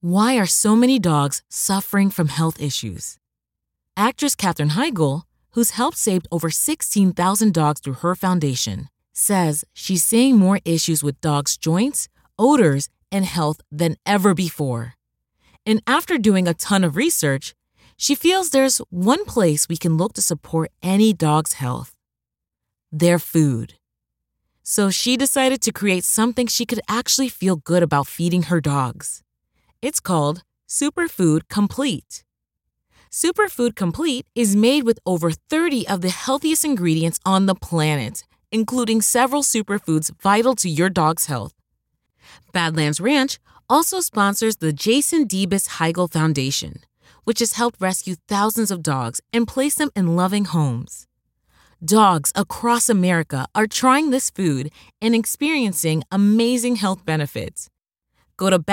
Why are so many dogs suffering from health issues? Actress Katherine Heigl, who's helped save over 16,000 dogs through her foundation, says she's seeing more issues with dogs' joints, odors, and health than ever before. And after doing a ton of research, she feels there's one place we can look to support any dog's health: their food. So she decided to create something she could actually feel good about feeding her dogs. It's called Superfood Complete. Superfood Complete is made with over 30 of the healthiest ingredients on the planet, including several superfoods vital to your dog's health. Badlands Ranch also sponsors the Jason Debus Heigl Foundation, which has helped rescue thousands of dogs and place them in loving homes. Dogs across America are trying this food and experiencing amazing health benefits. Go to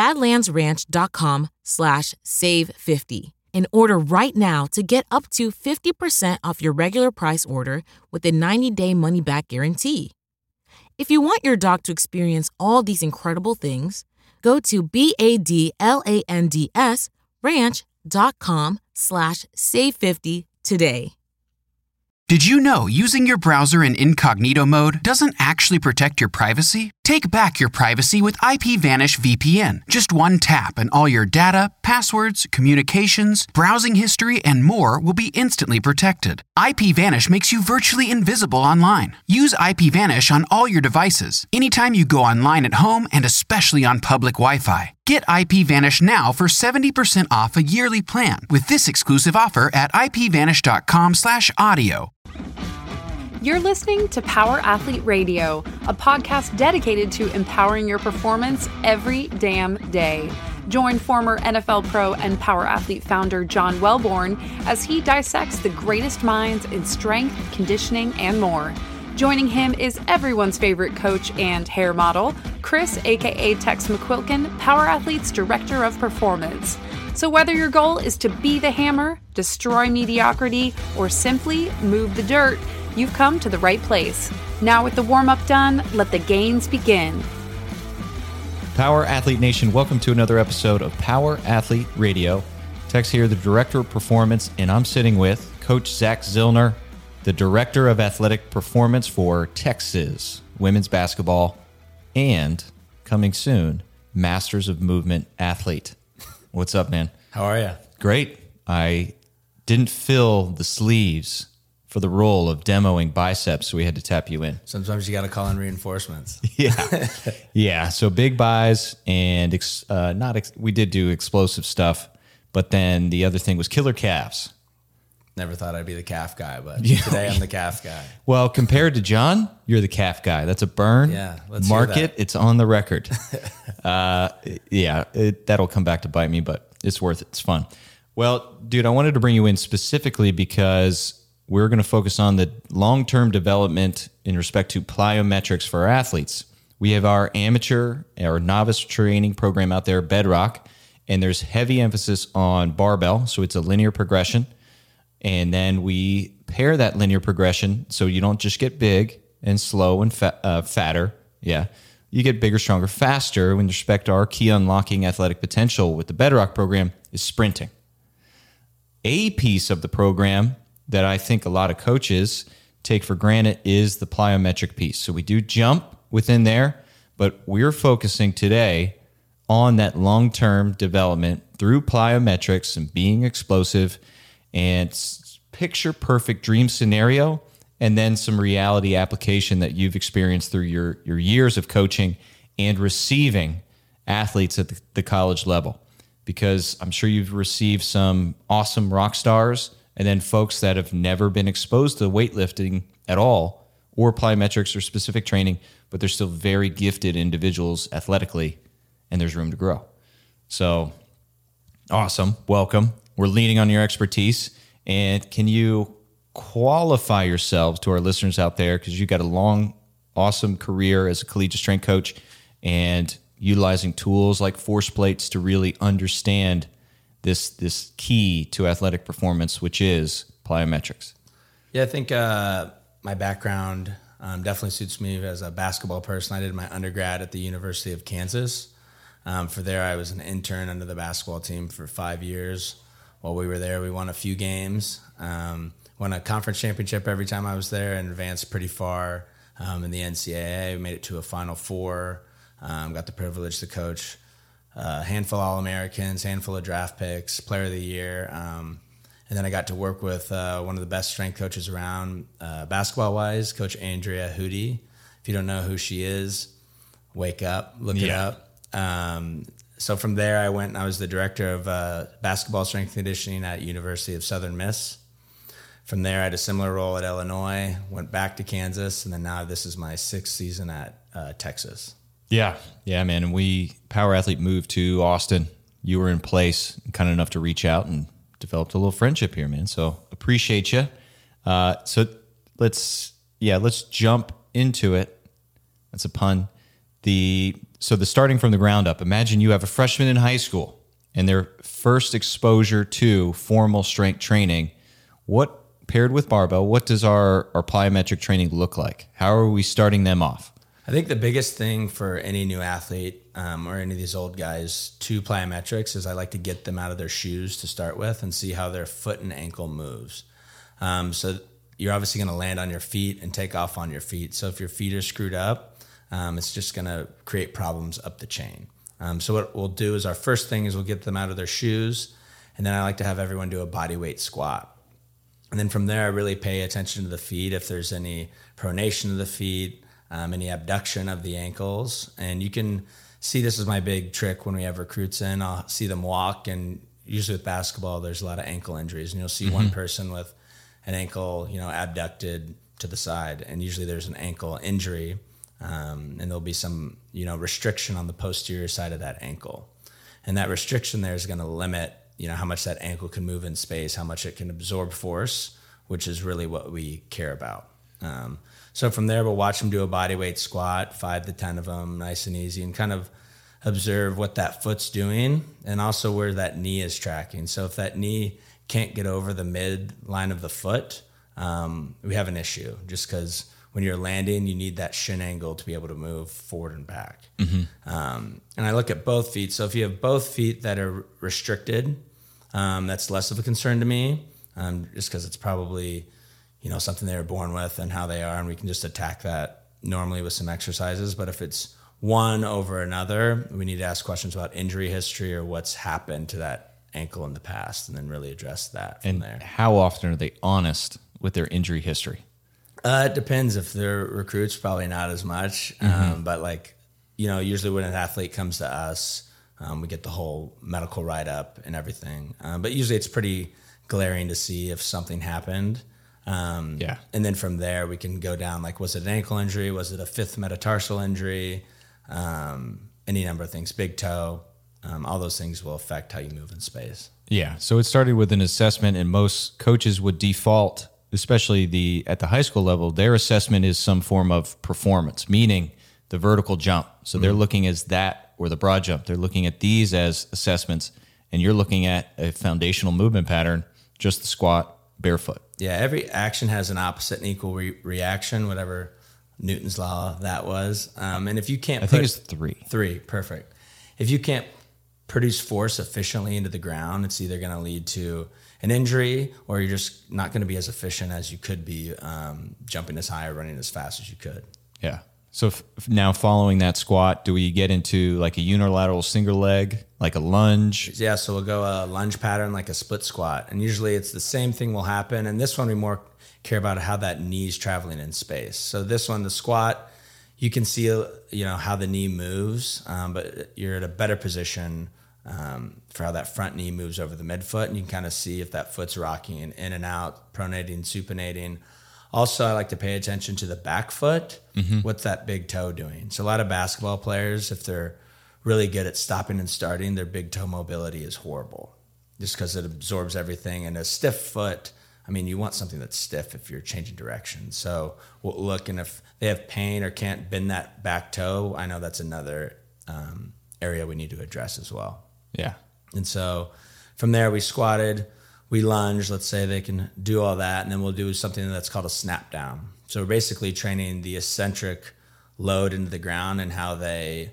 badlandsranch.com/save50 and order right now to get up to 50% off your regular price order with a 90-day money-back guarantee. If you want your dog to experience all these incredible things, go to badlandsranch.com/save50 today. Did you know using your browser in incognito mode doesn't actually protect your privacy? Take back your privacy with IPVanish VPN. Just one tap and all your data, passwords, communications, browsing history, and more will be instantly protected. IPVanish makes you virtually invisible online. Use IPVanish on all your devices, anytime you go online at home and especially on public Wi-Fi. Get IPVanish now for 70% off a yearly plan with this exclusive offer at ipvanish.com/audio. You're listening to Power Athlete Radio, a podcast dedicated to empowering your performance every damn day. Join former NFL pro and Power Athlete founder John Welborn as he dissects the greatest minds in strength, conditioning, and more. Joining him is everyone's favorite coach and hair model, Chris, aka Tex McQuilkin, Power Athlete's Director of Performance. So whether your goal is to be the hammer, destroy mediocrity, or simply move the dirt, you've come to the right place. Now with the warm-up done, let the gains begin. Power Athlete Nation, welcome to another episode of Power Athlete Radio. Tex here, the Director of Performance, and I'm sitting with Coach Zach Zillner, the Director of Athletic Performance for Texas Women's Basketball, and coming soon, Masters of Movement Athlete. What's up, man? How are you? Great. I didn't fill the sleeves for the role of demoing biceps, so we had to tap you in. Sometimes you got to call in reinforcements. Yeah. So big buys and we did do explosive stuff, but then the other thing was killer calves. Never thought I'd be the calf guy, but today I'm the calf guy. Well, compared to John, you're the calf guy. That's a burn. Yeah, let's mark hear that. it. It's on the record. That'll come back to bite me, but it's worth it. It's fun. Well, dude, I wanted to bring you in specifically because we're going to focus on the long-term development in respect to plyometrics for our athletes. We have our amateur or novice training program out there, Bedrock, and there's heavy emphasis on barbell, so it's a linear progression. And then we pair that linear progression so you don't just get big and slow and fatter. Yeah, you get bigger, stronger, faster. With respect to our key unlocking athletic potential with the Bedrock program is sprinting. A piece of the program that I think a lot of coaches take for granted is the plyometric piece. So we do jump within there, but we're focusing today on that long-term development through plyometrics and being explosive and picture perfect dream scenario, and then some reality application that you've experienced through your years of coaching and receiving athletes at the college level. Because I'm sure you've received some awesome rock stars and then folks that have never been exposed to weightlifting at all or plyometrics or specific training, but they're still very gifted individuals athletically, and there's room to grow. So awesome. Welcome. We're leaning on your expertise. And can you qualify yourselves to our listeners out there, because you've got a long, awesome career as a collegiate strength coach and utilizing tools like force plates to really understand this key to athletic performance, which is plyometrics? Yeah, I think my background definitely suits me as a basketball person. I did my undergrad at the University of Kansas. For there, I was an intern under the basketball team for 5 years. While we were there, we won a few games, won a conference championship every time I was there, and advanced pretty far in the NCAA. We made it to a Final Four. Got the privilege to coach a handful of All-Americans, handful of draft picks, Player of the Year. And then I got to work with one of the best strength coaches around basketball-wise, Coach Andrea Hootie. If you don't know who she is, wake up, look it up. So from there, I went and I was the director of basketball strength conditioning at University of Southern Miss. From there, I had a similar role at Illinois, went back to Kansas, and then now this is my 6th season at Texas. Yeah, man. And Power Athlete moved to Austin. You were in place, kind enough to reach out and developed a little friendship here, man. So appreciate you. So let's jump into it. That's a pun. So the starting from the ground up. Imagine you have a freshman in high school and their first exposure to formal strength training. What, paired with barbell, what does our plyometric training look like? How are we starting them off? I think the biggest thing for any new athlete or any of these old guys to plyometrics is I like to get them out of their shoes to start with and see how their foot and ankle moves. So you're obviously going to land on your feet and take off on your feet. So if your feet are screwed up, it's just going to create problems up the chain. So what we'll do is our first thing is we'll get them out of their shoes, and then I like to have everyone do a body weight squat. And then from there, I really pay attention to the feet, if there's any pronation of the feet, any abduction of the ankles. And you can see this is my big trick when we have recruits in. I'll see them walk, and usually with basketball, there's a lot of ankle injuries. And you'll see one person with an ankle, abducted to the side, and usually there's an ankle injury. And there'll be some, restriction on the posterior side of that ankle. And that restriction there is going to limit, how much that ankle can move in space, how much it can absorb force, which is really what we care about. So from there, we'll watch them do a body weight squat, 5 to 10 of them, nice and easy, and kind of observe what that foot's doing and also where that knee is tracking. So if that knee can't get over the mid line of the foot, we have an issue, just because when you're landing, you need that shin angle to be able to move forward and back. And I look at both feet. So if you have both feet that are restricted, that's less of a concern to me, just because it's probably, something they were born with and how they are, and we can just attack that normally with some exercises. But if it's one over another, we need to ask questions about injury history or what's happened to that ankle in the past, and then really address that from there. How often are they honest with their injury history? It depends. If they're recruits, probably not as much. But usually when an athlete comes to us, we get the whole medical write-up and everything. But usually it's pretty glaring to see if something happened. And then from there we can go down, was it an ankle injury? Was it a 5th metatarsal injury? Any number of things, big toe, all those things will affect how you move in space. Yeah. So it started with an assessment, and most coaches would default, especially at the high school level, their assessment is some form of performance, meaning the vertical jump. So they're looking as that, or the broad jump. They're looking at these as assessments, and you're looking at a foundational movement pattern, just the squat, barefoot. Yeah, every action has an opposite and equal reaction, whatever Newton's law that was. And if you can't... I think it's 3. 3, perfect. If you can't produce force efficiently into the ground, it's either going to lead to an injury, or you're just not going to be as efficient as you could be jumping as high or running as fast as you could. Yeah. So now following that squat, do we get into like a unilateral single leg, like a lunge? Yeah, so we'll go a lunge pattern, like a split squat. And usually it's the same thing will happen. And this one we more care about how that knee's traveling in space. So this one, the squat, you can see how the knee moves, but you're at a better position for how that front knee moves over the midfoot, and you can kind of see if that foot's rocking in and out, pronating, supinating. Also, I like to pay attention to the back foot. What's that big toe doing? So a lot of basketball players, if they're really good at stopping and starting, their big toe mobility is horrible, just because it absorbs everything. And a stiff foot, you want something that's stiff if you're changing direction. So we'll look, and if they have pain or can't bend that back toe, I know that's another area we need to address as well. Yeah. And so from there, we squatted, we lunged, let's say they can do all that, and then we'll do something that's called a snap down. So we're basically training the eccentric load into the ground and how they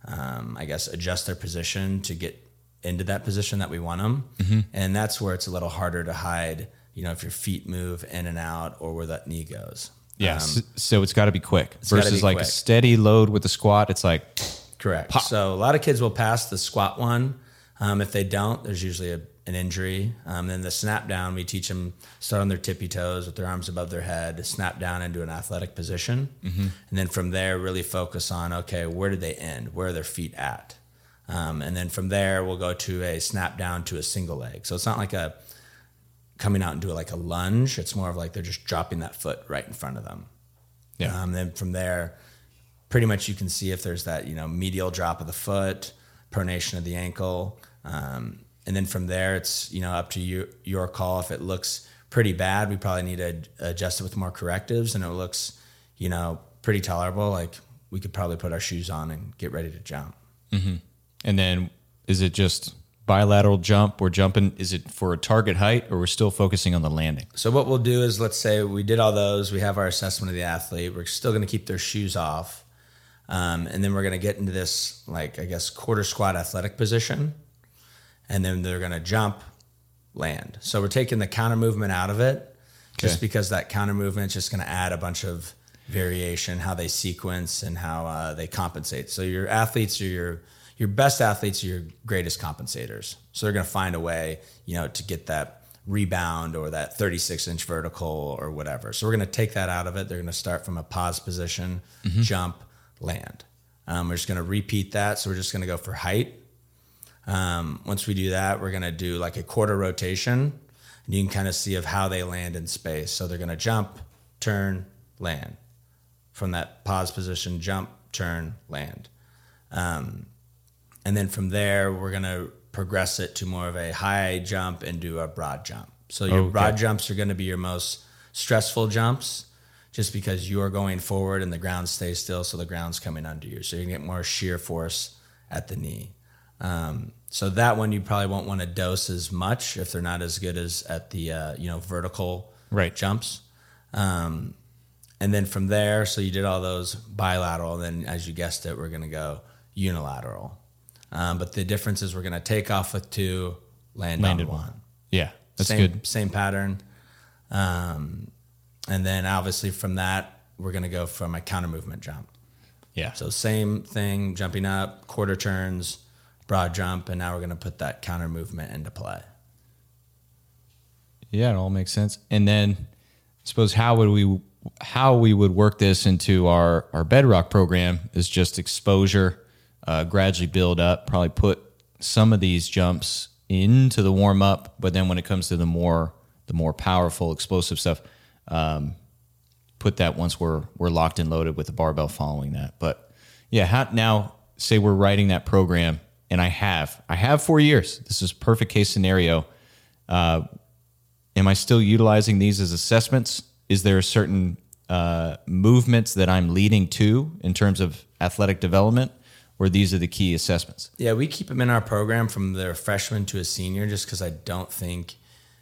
I guess, adjust their position to get into that position that we want them. And that's where it's a little harder to hide, if your feet move in and out or where that knee goes. Yeah. So it's got to be quick versus like quick. a steady load with the squat. It's like, correct. pop. So a lot of kids will pass the squat one. If they don't, there's usually an injury. Then the snap down, we teach them start on their tippy toes with their arms above their head, snap down into an athletic position. And then from there, really focus on, okay, where did they end? Where are their feet at? And then from there, we'll go to a snap down to a single leg. So it's not like coming out into like a lunge. It's more of like they're just dropping that foot right in front of them. Yeah. Then from there, pretty much you can see if there's that, medial drop of the foot, pronation of the ankle. And then from there, it's, up to your call. If it looks pretty bad, we probably need to adjust it with more correctives. And it looks, pretty tolerable. Like we could probably put our shoes on and get ready to jump. and then is it just bilateral jump? We're jumping. Is it for a target height or we're still focusing on the landing? So what we'll do is, let's say we did all those. We have our assessment of the athlete. We're still going to keep their shoes off. And then we're going to get into this, like, I guess, quarter squat athletic position. And then they're going to jump, land. So we're taking the counter movement out of it, just because that counter movement is just going to add a bunch of variation, how they sequence and how they compensate. So your athletes are your best athletes are your greatest compensators. So they're going to find a way, to get that rebound or that 36-inch vertical or whatever. So we're going to take that out of it. They're going to start from a pause position, jump, land. We're just going to repeat that. So we're just going to go for height. Once we do that, we're going to do like a quarter rotation, and you can kind of see of how they land in space. So they're going to jump, turn, land. From that pause position, jump, turn, land. And then from there, we're going to progress it to more of a high jump and do a broad jump. So your broad jumps are going to be your most stressful jumps, just because you are going forward and the ground stays still, so the ground's coming under you. So you can get more shear force at the knee. So that one you probably won't want to dose as much if they're not as good as at the vertical jumps. And then from there, so you did all those bilateral, and then as you guessed it, we're going to go unilateral. But the difference is we're going to take off with 2, landed on 1. Yeah, that's good. Same pattern. And then obviously from that, we're going to go from a counter movement jump. Yeah. So same thing, jumping up, quarter turns, broad jump, and now we're going to put that counter movement into play. Yeah, it all makes sense. And then I suppose how we would work this into our Bedrock program is just exposure, gradually build up, probably put some of these jumps into the warm up, but then when it comes to the more powerful, explosive stuff, put that once we're locked and loaded with the barbell following that. But yeah, now say we're writing that program, and I have 4 years. This is perfect case scenario. Am I still utilizing these as assessments? Is there a certain movements that I'm leading to in terms of athletic development, or these are the key assessments? Yeah, we keep them in our program from their freshman to a senior, just because I don't think,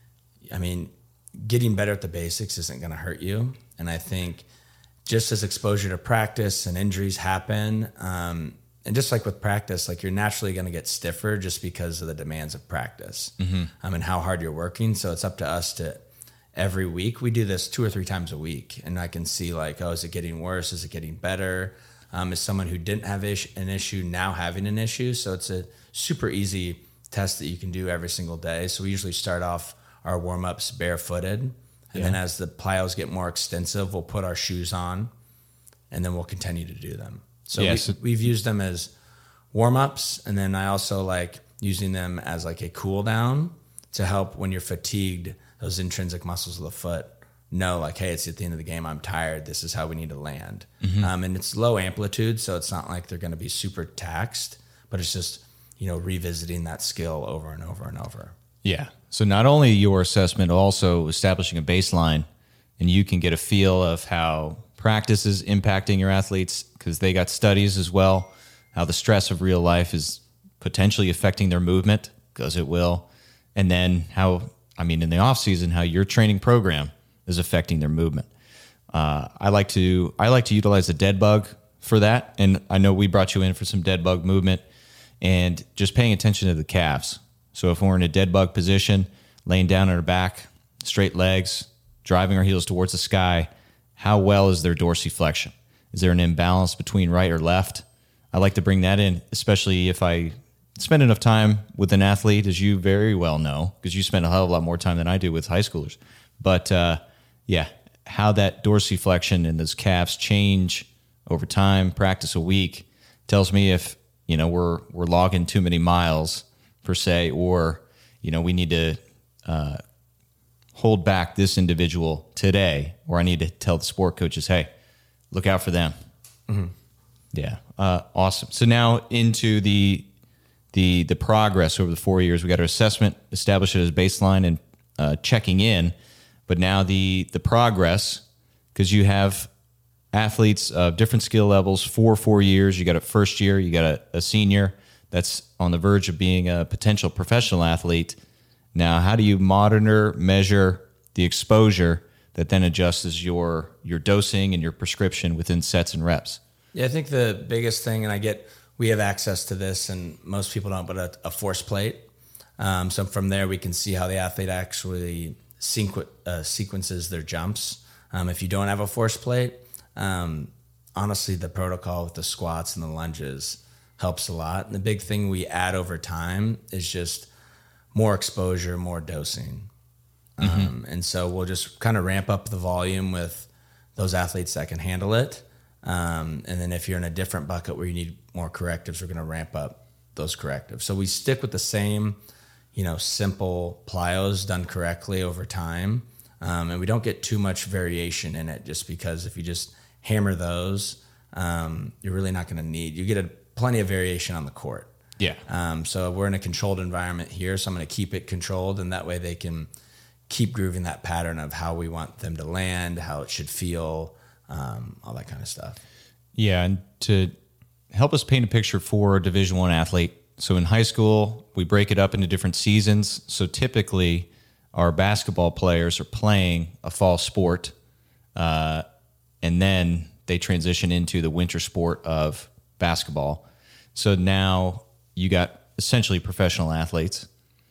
getting better at the basics isn't going to hurt you. And I think just as exposure to practice and injuries happen, and just like with practice, like you're naturally going to get stiffer just because of the demands of practice and how hard you're working. So it's up to us to, every week, we do this 2 or 3 times a week. And I can see like, is it getting worse? Is it getting better? Is someone who didn't have an issue now having an issue? So it's a super easy test that you can do every single day. So we usually start off our warm-ups barefooted. And then as the plyos get more extensive, we'll put our shoes on, and then we'll continue to do them. So we've used them as warm-ups, and then I also like using them as like a cool down to help when you're fatigued, those intrinsic muscles of the foot know like, hey, it's at the end of the game, I'm tired, this is how we need to land. And it's low amplitude, so it's not like they're going to be super taxed, but it's just, revisiting that skill over and over and over. Yeah. So not only your assessment, also establishing a baseline, and you can get a feel of how practice is impacting your athletes, because they got studies as well, how the stress of real life is potentially affecting their movement, because it will. And then how, in the off season, how your training program is affecting their movement. I like to utilize the dead bug for that. And I know we brought you in for some dead bug movement and just paying attention to the calves. So if we're in a dead bug position, laying down on our back, straight legs, driving our heels towards the sky, how well is their dorsiflexion? Is there an imbalance between right or left? I like to bring that in, especially if I spend enough time with an athlete, as you very well know, because you spend a hell of a lot more time than I do with high schoolers. But how that dorsiflexion and those calves change over time, practice a week, tells me if we're logging too many miles per se, or we need to hold back this individual today, or I need to tell the sport coaches, hey, look out for them. Mm-hmm. Yeah, awesome. So now into the progress over the 4 years. We got our assessment, establish it as baseline, and checking in. But now the progress, because you have athletes of different skill levels for 4 years. You got a first year, you got a senior that's on the verge of being a potential professional athlete. Now, how do you monitor, measure the exposure that then adjusts your dosing and your prescription within sets and reps? Yeah, I think the biggest thing, and we have access to this, and most people don't, but a force plate. So from there, we can see how the athlete actually sequences their jumps. If you don't have a force plate, honestly, the protocol with the squats and the lunges helps a lot. And the big thing we add over time is just more exposure, more dosing. Mm-hmm. And so we'll just kind of ramp up the volume with those athletes that can handle it. And then if you're in a different bucket where you need more correctives, we're going to ramp up those correctives. So we stick with the same, simple plyos done correctly over time. And we don't get too much variation in it, just because if you just hammer those, you're really not going to you get plenty of variation on the court. Yeah. So we're in a controlled environment here, so I'm going to keep it controlled, and that way they can keep grooving that pattern of how we want them to land, how it should feel, all that kind of stuff. Yeah, and to help us paint a picture for a Division I athlete, so in high school, we break it up into different seasons. So typically, our basketball players are playing a fall sport, and then they transition into the winter sport of basketball. So now you got essentially professional athletes.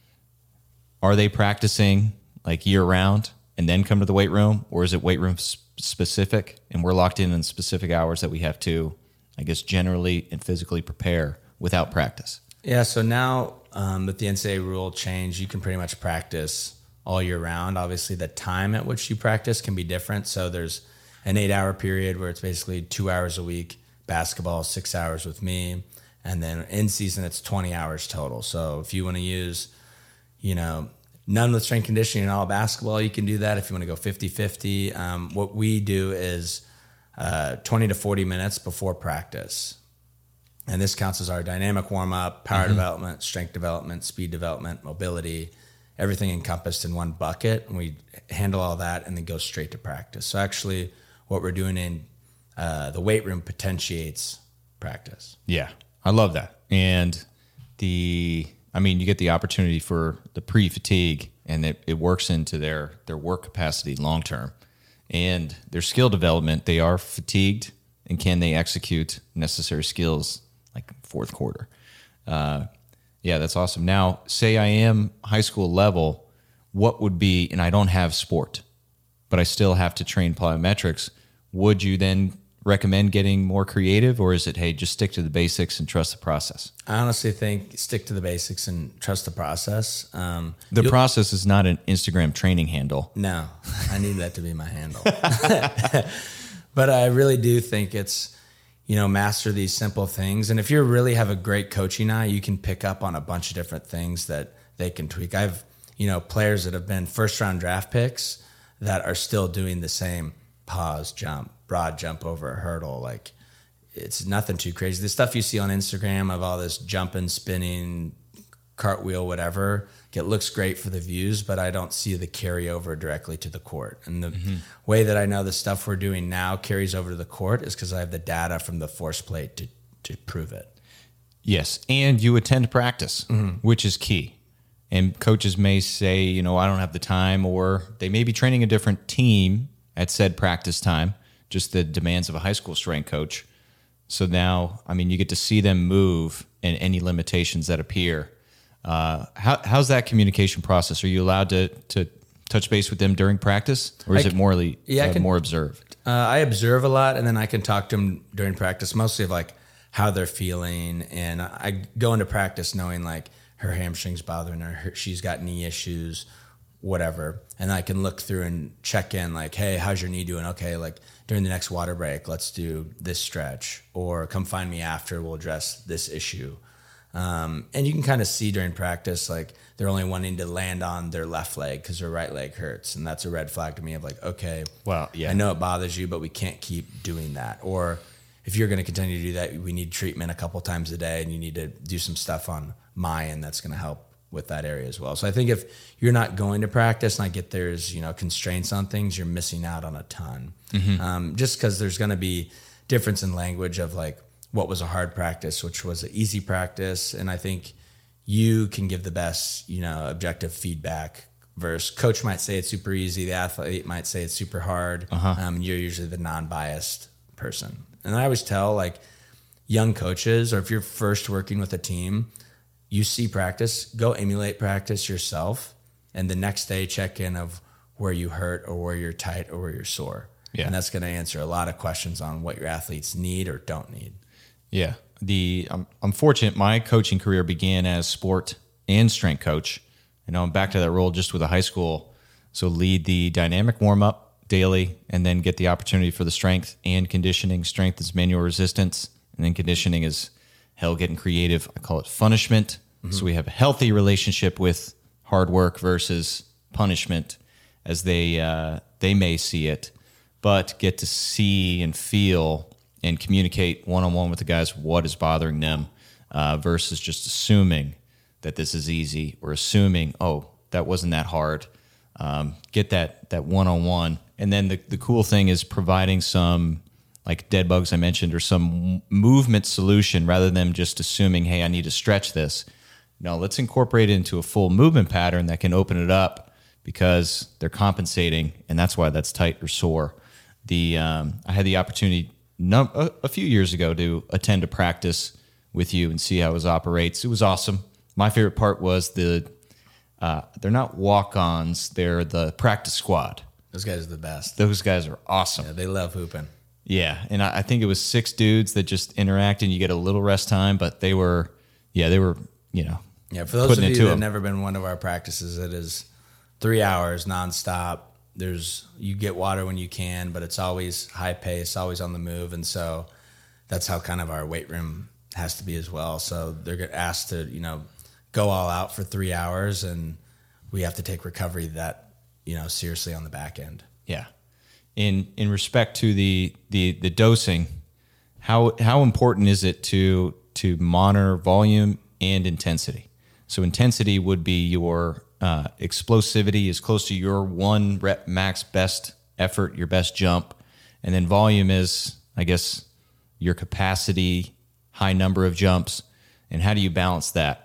Are they practicing like year round and then come to the weight room, or is it weight room specific and we're locked in specific hours that we have to, I guess, generally and physically prepare without practice? Yeah, so now that the NCAA rule changed, you can pretty much practice all year round. Obviously, the time at which you practice can be different. So there's an 8-hour period where it's basically 2 hours a week, basketball, 6 hours with me. And then in season, it's 20 hours total. So if you want to use, none with strength conditioning and all basketball, you can do that. If you want to go 50-50, what we do is 20 to 40 minutes before practice. And this counts as our dynamic warm-up, power development, strength development, speed development, mobility, everything encompassed in one bucket. And we handle all that and then go straight to practice. So actually what we're doing in the weight room potentiates practice. Yeah, I love that. And you get the opportunity for the pre-fatigue, and it works into their work capacity long-term. And their skill development, they are fatigued, and can they execute necessary skills like fourth quarter? Yeah, that's awesome. Now, say I am high school level, what would be, and I don't have sport, but I still have to train plyometrics, would you then recommend getting more creative, or is it, hey, just stick to the basics and trust the process? I honestly think stick to the basics and trust the process. The process is not an Instagram training handle. No, I need that to be my handle. But I really do think it's, master these simple things. And if you really have a great coaching eye, you can pick up on a bunch of different things that they can tweak. I've, players that have been first-round draft picks that are still doing the same pause, jump, broad jump over a hurdle. Like, it's nothing too crazy. The stuff you see on Instagram of all this jumping, spinning, cartwheel, whatever, it looks great for the views, but I don't see the carryover directly to the court. And the way that I know the stuff we're doing now carries over to the court is because I have the data from the force plate to prove it. Yes, and you attend practice, which is key. And coaches may say, I don't have the time, or they may be training a different team at said practice time, just the demands of a high school strength coach. So now, I mean, you get to see them move and any limitations that appear. How's that communication process? Are you allowed to touch base with them during practice, or is it more observed? I observe a lot, and then I can talk to them during practice, mostly of like how they're feeling. And I go into practice knowing like her hamstring's bothering her, she's got knee issues, whatever. And I can look through and check in like, hey, how's your knee doing? Okay, like during the next water break, let's do this stretch, or come find me after, we'll address this issue. And you can kind of see during practice, like they're only wanting to land on their left leg because their right leg hurts. And that's a red flag to me of like, okay, well, yeah, I know it bothers you, but we can't keep doing that. Or if you're going to continue to do that, we need treatment a couple times a day, and you need to do some stuff on my end that's going to help with that area as well. So I think if you're not going to practice, and I get there's, constraints on things, you're missing out on a ton. Just because there's going to be difference in language of like, what was a hard practice, which was an easy practice. And I think you can give the best, objective feedback versus coach might say it's super easy. The athlete might say it's super hard. You're usually the non-biased person. And I always tell like young coaches, or if you're first working with a team, you see practice, go emulate practice yourself. And the next day check in of where you hurt or where you're tight or where you're sore. Yeah. And that's going to answer a lot of questions on what your athletes need or don't need. Yeah. I'm fortunate. My coaching career began as sport and strength coach. And I'm back to that role just with a high school. So lead the dynamic warm up daily, and then get the opportunity for the strength and conditioning. Strength is manual resistance, and then conditioning is getting creative. I call it punishment. So we have a healthy relationship with hard work versus punishment as they may see it, but get to see and feel and communicate one-on-one with the guys what is bothering them versus just assuming that this is easy, or assuming, oh, that wasn't that hard. Get that one-on-one. And then the cool thing is providing some, like dead bugs I mentioned, or some movement solution rather than just assuming, hey, I need to stretch this. No, let's incorporate it into a full movement pattern that can open it up, because they're compensating, and that's why that's tight or sore. I had the opportunity a few years ago to attend a practice with you and see how it operates. It was awesome. My favorite part was they're not walk-ons, they're the practice squad. Those guys are the best. Those guys are awesome. Yeah, they love hooping. Yeah, and I think it was 6 dudes that just interact, and you get a little rest time, but they were, Yeah, for those of you that have never been one of our practices, it is 3 hours nonstop. You get water when you can, but it's always high pace, always on the move. And so that's how kind of our weight room has to be as well. So they're asked to, go all out for 3 hours, and we have to take recovery that, seriously on the back end. Yeah. In respect to the dosing, how important is it to monitor volume and intensity? So intensity would be your explosivity is close to your 1 rep max best effort, your best jump. And then volume is, I guess, your capacity, high number of jumps. And how do you balance that?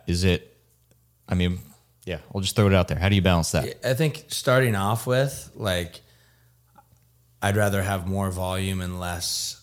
I'll just throw it out there. How do you balance that? I think starting off with, like, I'd rather have more volume and less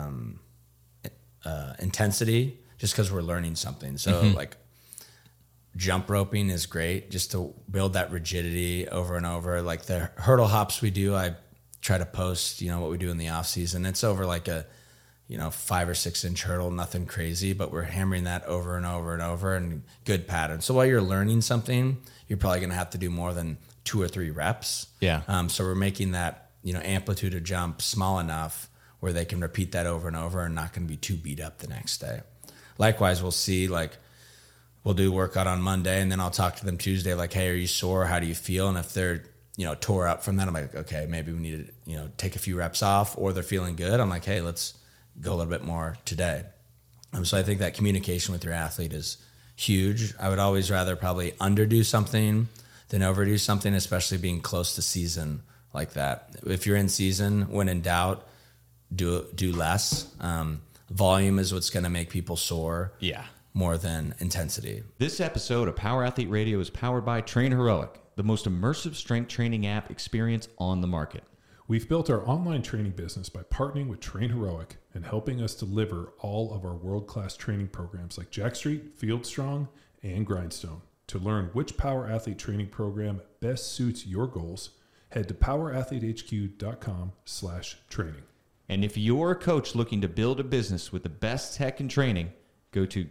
intensity, just because we're learning something. So like jump roping is great just to build that rigidity over and over. Like the hurdle hops we do, I try to post, what we do in the off season. It's over like a, 5 or 6 inch hurdle, nothing crazy, but we're hammering that over and over and over, and good pattern. So while you're learning something, you're probably going to have to do more than 2 or 3 reps. Yeah. So we're making that, amplitude of jump small enough where they can repeat that over and over and not going to be too beat up the next day. Likewise, we'll see, like, we'll do workout on Monday, and then I'll talk to them Tuesday, like, hey, are you sore? How do you feel? And if they're, tore up from that, I'm like, okay, maybe we need to, take a few reps off, or they're feeling good. I'm like, hey, let's go a little bit more today. So I think that communication with your athlete is huge. I would always rather probably underdo something than overdo something, especially being close to season like that. If you're in season, when in doubt, do less. Volume is what's going to make people sore. Yeah. More than intensity. This episode of Power Athlete Radio is powered by Train Heroic, the most immersive strength training app experience on the market. We've built our online training business by partnering with Train Heroic and helping us deliver all of our world-class training programs like Jack Street, Field Strong, and Grindstone. To learn which Power Athlete training program best suits your goals, head to powerathletehq.com/training. And if you're a coach looking to build a business with the best tech and training, go to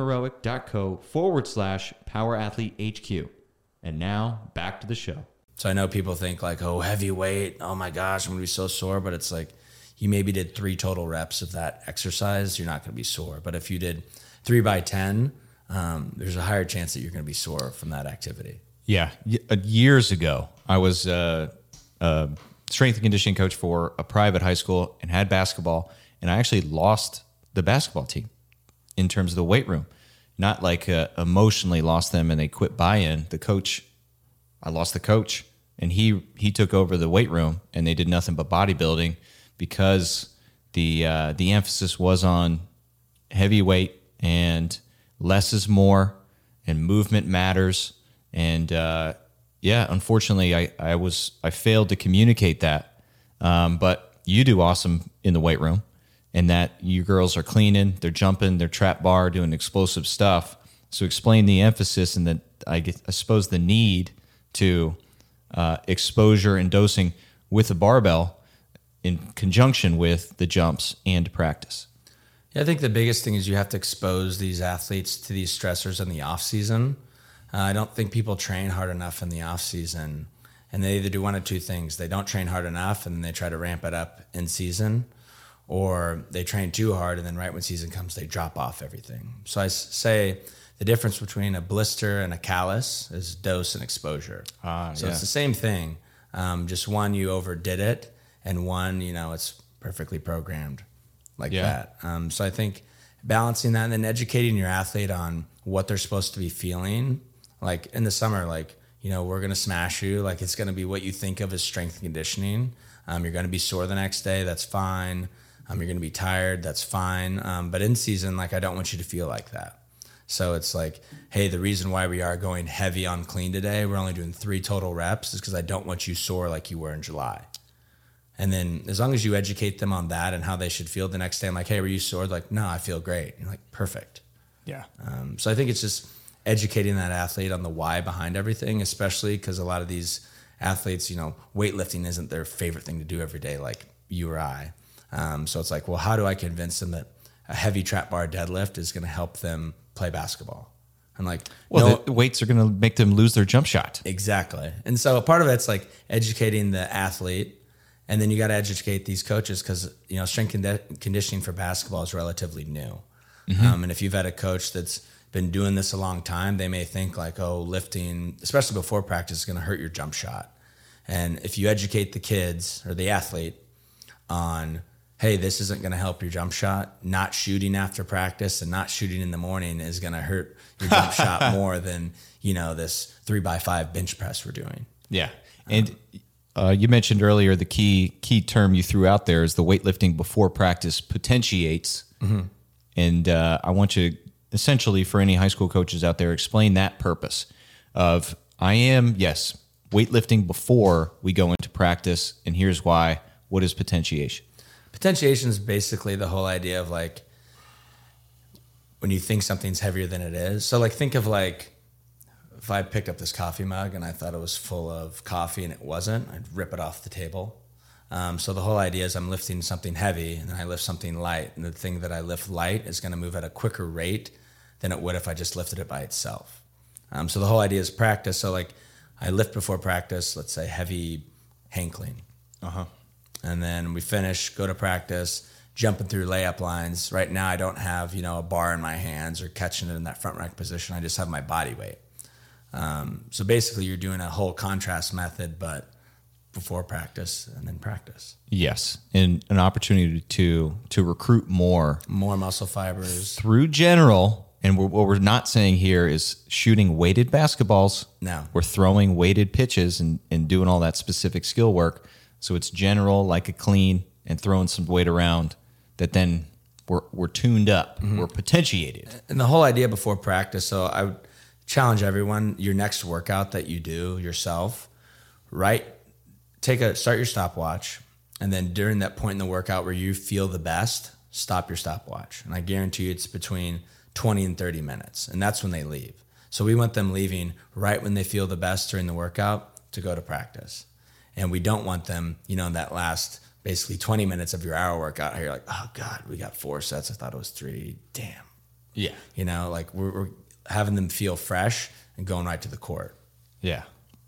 trainheroic.co/powerathletehq. And now back to the show. So I know people think like, oh, heavyweight, oh my gosh, I'm going to be so sore. But it's like you maybe did 3 total reps of that exercise, you're not going to be sore. But if you did 3 by 10, there's a higher chance that you're going to be sore from that activity. Yeah. Years ago, I was a strength and conditioning coach for a private high school and had basketball. And I actually lost the basketball team in terms of the weight room. Not like emotionally lost them and they quit buy-in. I lost the coach, and he took over the weight room, and they did nothing but bodybuilding because the emphasis was on heavyweight and less is more, and movement matters. And unfortunately, I failed to communicate that. But you do awesome in the weight room, and that you girls are cleaning, they're jumping, they're trap bar, doing explosive stuff. So explain the emphasis and I suppose the need to exposure and dosing with a barbell in conjunction with the jumps and practice. Yeah, I think the biggest thing is you have to expose these athletes to these stressors in the off season. I don't think people train hard enough in the off season, and they either do one of two things. They don't train hard enough and they try to ramp it up in season, or they train too hard and then right when season comes, they drop off everything. So I say the difference between a blister and a callus is dose and exposure. So it's the same thing. Just one, you overdid it, and one, it's perfectly programmed like that. So I think balancing that and then educating your athlete on what they're supposed to be feeling. Like in the summer, we're going to smash you. Like it's going to be what you think of as strength and conditioning. You're going to be sore the next day. That's fine. You're going to be tired. That's fine. But in season, I don't want you to feel like that. So it's like, hey, the reason why we are going heavy on clean today, we're only doing 3 total reps, is because I don't want you sore like you were in July. And then as long as you educate them on that and how they should feel the next day, I'm like, hey, were you sore? Like, no, I feel great. You're like, perfect. Yeah. So I think it's just educating that athlete on the why behind everything, especially because a lot of these athletes, weightlifting isn't their favorite thing to do every day like you or I. So it's like, well, how do I convince them that a heavy trap bar deadlift is going to help them play basketball? I'm like, the weights are going to make them lose their jump shot. Exactly. And so part of it's like educating the athlete, and then you got to educate these coaches because, strength conditioning for basketball is relatively new. Mm-hmm. And if you've had a coach that's been doing this a long time, they may think like, oh, lifting, especially before practice, is going to hurt your jump shot. And if you educate the kids or the athlete on, hey, this isn't going to help your jump shot, not shooting after practice and not shooting in the morning is going to hurt your jump shot more than, this 3x5 bench press we're doing. Yeah. And you mentioned earlier the key term you threw out there is the weightlifting before practice potentiates. Mm-hmm. And I want you, essentially, for any high school coaches out there, explain that purpose of weightlifting before we go into practice, and here's why. What is potentiation? Potentiation is basically the whole idea of when you think something's heavier than it is. So think of if I picked up this coffee mug and I thought it was full of coffee and it wasn't, I'd rip it off the table. So the whole idea is I'm lifting something heavy and then I lift something light. And the thing that I lift light is going to move at a quicker rate than it would if I just lifted it by itself. So the whole idea is practice. So I lift before practice, let's say heavy hang clean. And then we finish, go to practice, jumping through layup lines. Right now I don't have, a bar in my hands or catching it in that front rack position. I just have my body weight. So basically you're doing a whole contrast method, but before practice and then practice. Yes. And an opportunity to recruit more muscle fibers through general. And what we're not saying here is shooting weighted basketballs. No. We're throwing weighted pitches and doing all that specific skill work. So it's general, like a clean, and throwing some weight around that then we're tuned up. Mm-hmm. We're potentiated. And the whole idea before practice, so I would challenge everyone, your next workout that you do yourself, start your stopwatch And then during that point in the workout where you feel the best, stop your stopwatch. And I guarantee you it's between 20 and 30 minutes. And that's when they leave. So we want them leaving right when they feel the best during the workout to go to practice. And we don't want them, in that last basically 20 minutes of your hour workout, how you're like, oh God, we got 4 sets. I thought it was 3. Damn. Yeah. We're having them feel fresh and going right to the court. Yeah.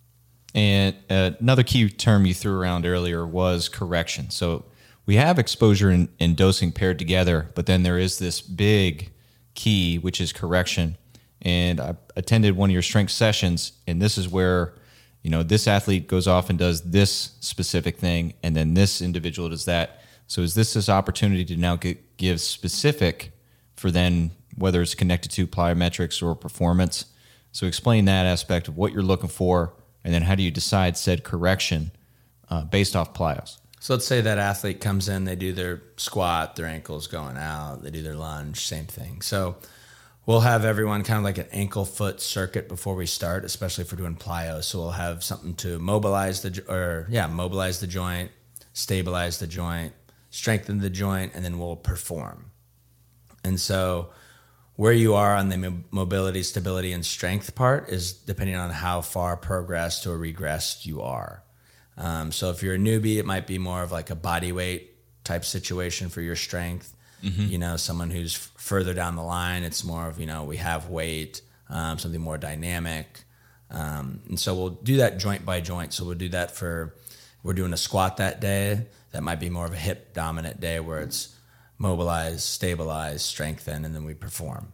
And another key term you threw around earlier was correction. So we have exposure and dosing paired together, but then there is this big key, which is correction. And I attended one of your strength sessions, and this is where, this athlete goes off and does this specific thing, and then this individual does that. So is this opportunity to now give specific for then whether it's connected to plyometrics or performance? So explain that aspect of what you're looking for, and then how do you decide said correction based off plyos? So let's say that athlete comes in, they do their squat, their ankle's going out, they do their lunge, same thing. So we'll have everyone kind of like an ankle foot circuit before we start, especially if we're doing plyo. So we'll have something to mobilize the joint, stabilize the joint, strengthen the joint, and then we'll perform. And so where you are on the mobility, stability, and strength part is depending on how far progressed or regressed you are. So if you're a newbie, it might be more of like a body weight type situation for your strength. Mm-hmm. Someone who's further down the line, it's more of, we have weight, something more dynamic. And so we'll do that joint by joint. So we'll do that we're doing a squat that day. That might be more of a hip dominant day where it's mobilize, stabilize, strengthen, and then we perform.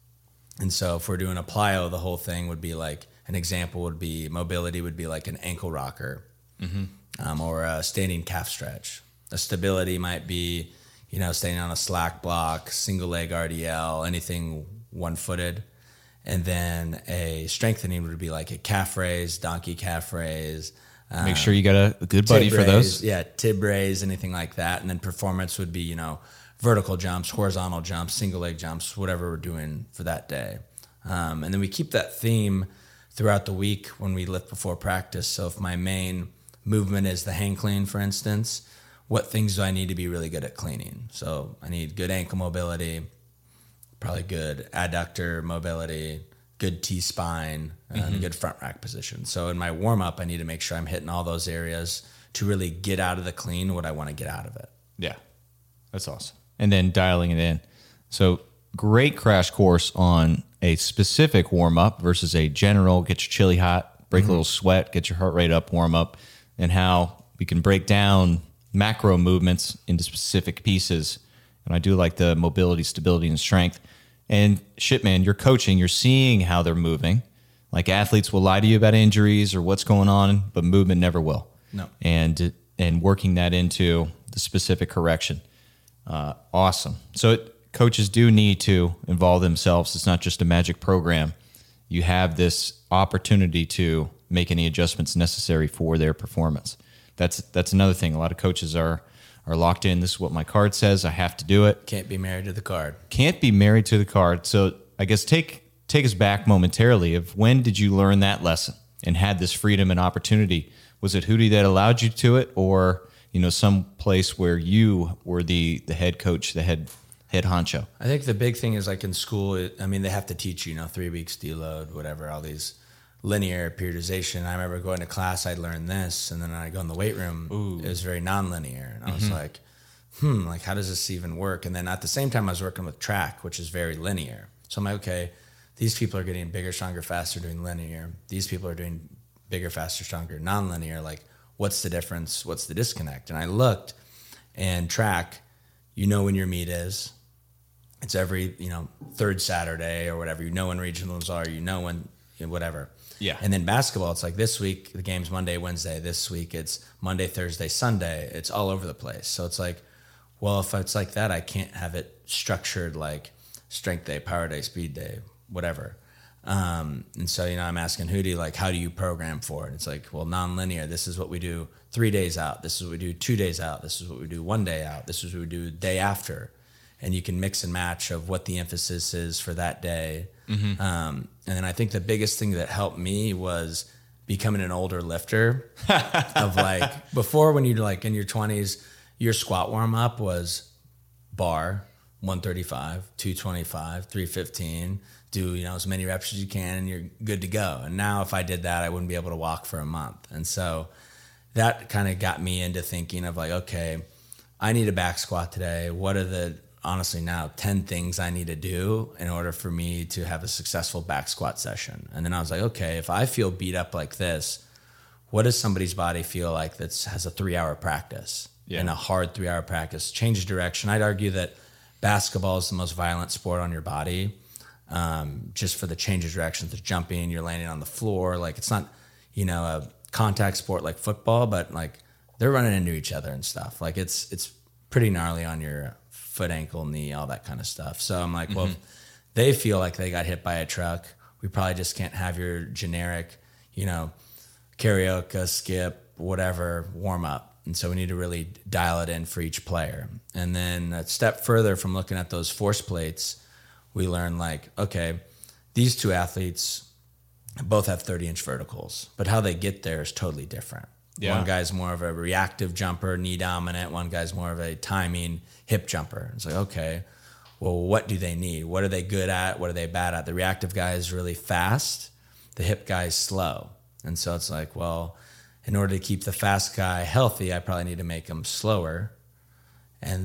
And so if we're doing a plyo, the whole thing would be like, an example would be mobility would be like an ankle rocker. Mm-hmm. Or a standing calf stretch. A stability might be, standing on a slack block, single leg RDL, anything one-footed. And then a strengthening would be like a calf raise, donkey calf raise. Make sure you got a good buddy for those. Yeah, tib raise, anything like that. And then performance would be, vertical jumps, horizontal jumps, single leg jumps, whatever we're doing for that day. And then we keep that theme throughout the week when we lift before practice. So if my main movement is the hang clean, for instance, what things do I need to be really good at cleaning? So I need good ankle mobility, probably good adductor mobility, good T-spine, and a good front rack position. So in my warm-up, I need to make sure I'm hitting all those areas to really get out of the clean what I want to get out of it. Yeah, that's awesome. And then dialing it in. So great crash course on a specific warm-up versus a general, get your chili hot, break a little sweat, get your heart rate up, warm up, and how we can break down macro movements into specific pieces. And I do like the mobility, stability, and strength. And shit, man, you're coaching, you're seeing how they're moving. Like athletes will lie to you about injuries or what's going on, but movement never will. No. And working that into the specific correction. Awesome. So coaches do need to involve themselves. It's not just a magic program. You have this opportunity to make any adjustments necessary for their performance. That's another thing. A lot of coaches are locked in. This is what my card says. I have to do it. Can't be married to the card. Can't be married to the card. So I guess take us back momentarily of when did you learn that lesson and had this freedom and opportunity? Was it Hootie that allowed you to it, or some place where you were the head coach, the head honcho? I think the big thing is like in school, they have to teach 3 weeks deload, whatever, all these linear periodization. I remember going to class, I'd learn this, and then I go in the weight room, It was very non-linear. And I was like, how does this even work? And then at the same time, I was working with track, which is very linear. So I'm like, okay, these people are getting bigger, stronger, faster doing linear. These people are doing bigger, faster, stronger, non-linear. Like, what's the difference? What's the disconnect? And I looked, and track, when your meet is. It's every, third Saturday or whatever. When regionals are, when, whatever. Yeah. And then basketball, it's like this week, the game's Monday, Wednesday. This week, it's Monday, Thursday, Sunday. It's all over the place. So it's like, well, if it's like that, I can't have it structured like strength day, power day, speed day, whatever. And so, I'm asking Hootie, like, how do you program for it? It's like, well, non-linear. This is what we do 3 days out. This is what we do 2 days out. This is what we do 1 day out. This is what we do day after. And you can mix and match of what the emphasis is for that day. Mm-hmm. And then I think the biggest thing that helped me was becoming an older lifter of like before, when you're like in your 20s, your squat warm up was bar 135, 225, 315, do, as many reps as you can and you're good to go. And now if I did that, I wouldn't be able to walk for a month. And so that kind of got me into thinking of like, okay, I need a back squat today. What are the, honestly now, 10 things I need to do in order for me to have a successful back squat session? And then I was like, okay, if I feel beat up like this, what does somebody's body feel like that has a 3-hour practice and a hard 3-hour practice? Change direction. I'd argue that basketball is the most violent sport on your body, just for the change of direction, the jumping, you're landing on the floor. Like it's not, a contact sport like football, but like they're running into each other and stuff. Like it's pretty gnarly on your foot, ankle, knee, all that kind of stuff. So I'm like, well, if they feel like they got hit by a truck, we probably just can't have your generic, karaoke, skip, whatever, warm up. And so we need to really dial it in for each player. And then a step further from looking at those force plates, we learn like, okay, these two athletes both have 30-inch verticals, but how they get there is totally different. Yeah. One guy's more of a reactive jumper, knee dominant. One guy's more of a timing hip jumper. It's like, okay, well, what do they need? What are they good at? What are they bad at? The reactive guy is really fast. The hip guy is slow. And so it's like, well, in order to keep the fast guy healthy, I probably need to make him slower. And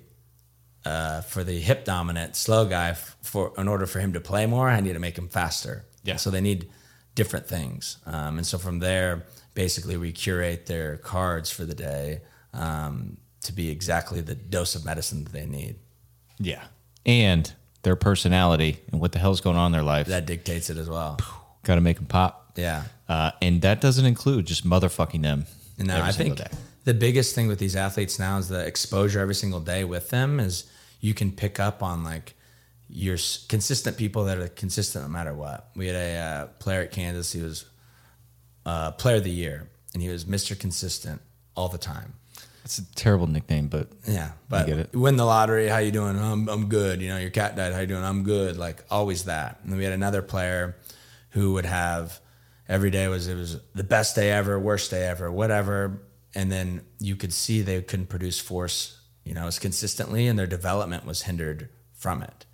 for the hip dominant slow guy, in order for him to play more, I need to make him faster. Yeah. So they need different things. And so from there, basically we curate their cards for the day to be exactly the dose of medicine that they need. Yeah. And their personality and what the hell's going on in their life. That dictates it as well. Got to make them pop. Yeah. And that doesn't include just motherfucking them. No, I think the biggest thing with these athletes now is the exposure every single day with them is you can pick up on like your consistent people that are consistent no matter what. We had a player at Kansas. He was player of the year and he was Mr. Consistent all the time. That's a terrible nickname, but yeah, but I get it. You win the lottery. How you doing? I'm good. Your cat died. How you doing? I'm good. Like always that. And then we had another player who would have every day it was the best day ever, worst day ever, whatever. And then you could see they couldn't produce force, as consistently, and their development was hindered from it.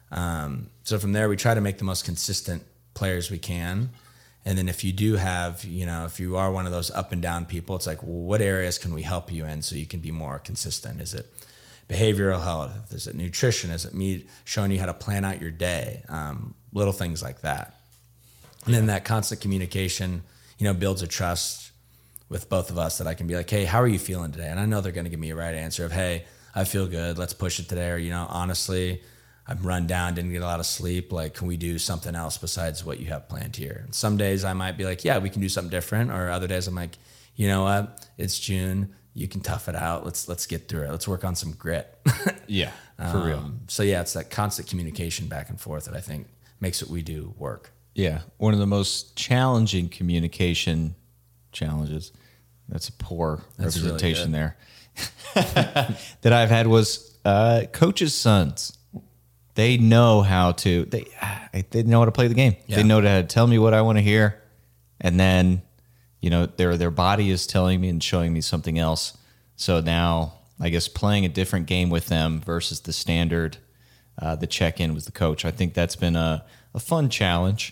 So from there, we try to make the most consistent players we can. And then if you do have, if you are one of those up and down people, it's like, well, what areas can we help you in so you can be more consistent? Is it behavioral health? Is it nutrition? Is it me showing you how to plan out your day? Little things like that. And then that constant communication, builds a trust with both of us that I can be like, hey, how are you feeling today? And I know they're going to give me a right answer of, hey, I feel good. Let's push it today. Or, honestly, I'm run down, didn't get a lot of sleep. Like, can we do something else besides what you have planned here? And some days I might be like, yeah, we can do something different. Or other days I'm like, you know what? It's June. You can tough it out. Let's get through it. Let's work on some grit. Yeah, for real. So yeah, it's that constant communication back and forth that I think makes what we do work. Yeah, one of the most challenging communication challenges, that's a poor representation really there, that I've had was coaches' sons. They know how to, they know how to play the game. Yeah. They know how to tell me what I want to hear. And then, their body is telling me and showing me something else. So now, I guess playing a different game with them versus the standard, the check-in with the coach. I think that's been a fun challenge.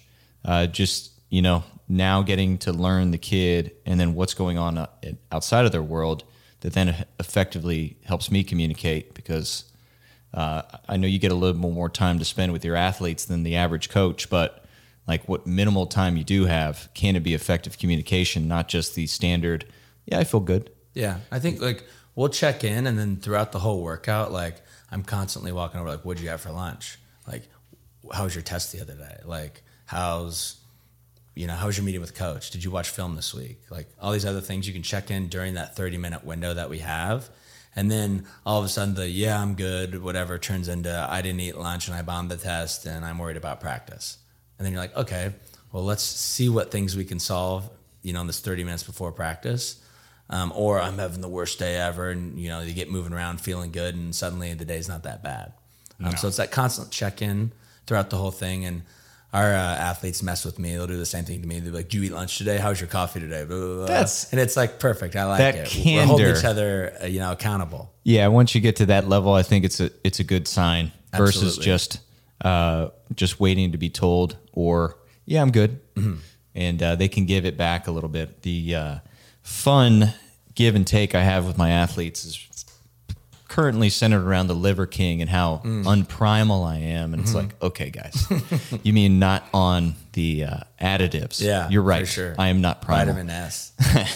Now getting to learn the kid and then what's going on outside of their world that then effectively helps me communicate because I know you get a little more time to spend with your athletes than the average coach, but like what minimal time you do have, can it be effective communication, not just the standard, yeah, I feel good. Yeah, I think like we'll check in and then throughout the whole workout, like I'm constantly walking over like, what'd you have for lunch? Like, how was your test the other day? Like, how's your meeting with coach? Did you watch film this week? Like all these other things you can check in during that 30-minute window that we have. And then all of a sudden I'm good, whatever turns into I didn't eat lunch and I bombed the test and I'm worried about practice. And then you're like, okay, well, let's see what things we can solve, in this 30 minutes before practice. Or I'm having the worst day ever and, you get moving around feeling good and suddenly the day's not that bad. So it's that constant check-in throughout the whole thing. And our athletes mess with me. They'll do the same thing to me. They'll be like, "Do you eat lunch today? How's your coffee today?" Blah, blah, blah. And it's like perfect. I like that it. Candor. We're holding each other, accountable. Yeah, once you get to that level, I think it's a good sign versus just waiting to be told, or yeah, I'm good, and they can give it back a little bit. The fun give and take I have with my athletes is currently centered around the Liver King and how unprimal I am, and it's like, okay, guys, you mean not on the additives? Yeah, you're right. For sure. I am not primal. Vitamin S.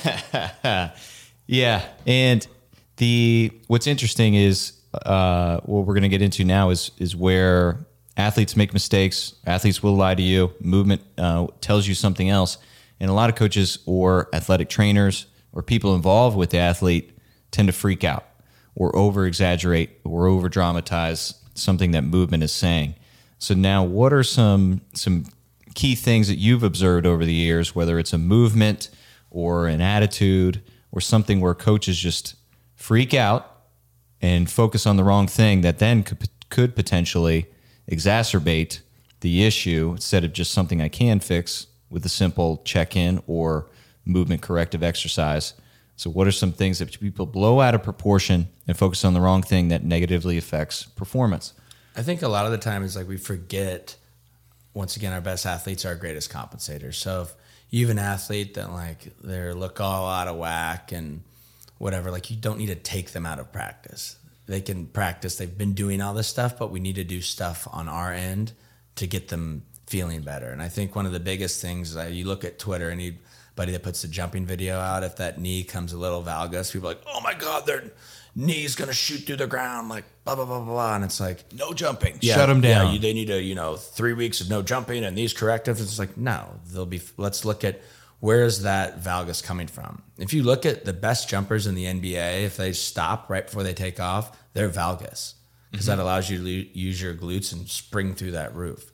Yeah, and what's interesting is what we're going to get into now is where athletes make mistakes. Athletes will lie to you. Movement tells you something else, and a lot of coaches or athletic trainers or people involved with the athlete tend to freak out or over-exaggerate or over-dramatize something that movement is saying. So now, what are some key things that you've observed over the years, whether it's a movement or an attitude or something where coaches just freak out and focus on the wrong thing that then could potentially exacerbate the issue instead of just something I can fix with a simple check-in or movement corrective exercise? So what are some things that people blow out of proportion and focus on the wrong thing that negatively affects performance? I think a lot of the time it's like we forget, once again, our best athletes are our greatest compensators. So if you have an athlete that like they look all out of whack and whatever, like you don't need to take them out of practice. They can practice. They've been doing all this stuff, but we need to do stuff on our end to get them feeling better. And I think one of the biggest things is you look at Twitter, anybody that puts the jumping video out, if that knee comes a little valgus, people are like, oh my God, their knee's going to shoot through the ground, like blah, blah, blah, blah. And it's like, No jumping. yeah, Shut them down. Yeah, they need 3 weeks of no jumping and these correctives. It's like, no, let's look at where is that valgus coming from? If you look at the best jumpers in the NBA, if they stop right before they take off, they're valgus because that allows you to use your glutes and spring through that roof.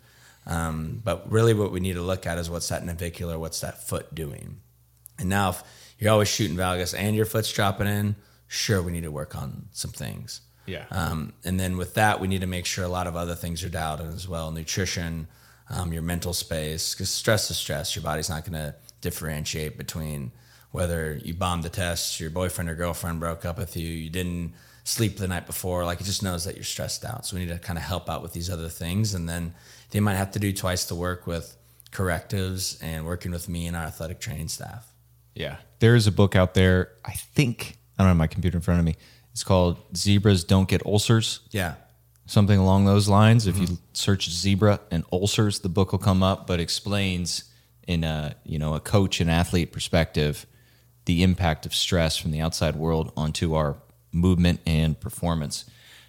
But really what we need to look at is what's that navicular, what's that foot doing? And now if you're always shooting valgus and your foot's dropping in, sure, we need to work on some things. Yeah. And then with that, we need to make sure a lot of other things are dialed in as well. Nutrition, your mental space, because stress is stress. Your body's not going to differentiate between whether you bombed the test, your boyfriend or girlfriend broke up with you, you didn't sleep the night before. Like it just knows that you're stressed out. So we need to kind of help out with these other things. And then they might have to do twice the work with correctives and working with me and our athletic training staff. Yeah. There's a book out there, I think, I don't have my computer in front of me. It's called Zebras Don't Get Ulcers. Yeah. Something along those lines. If you search zebra and ulcers, the book will come up, but explains in a coach and athlete perspective the impact of stress from the outside world onto our movement and performance.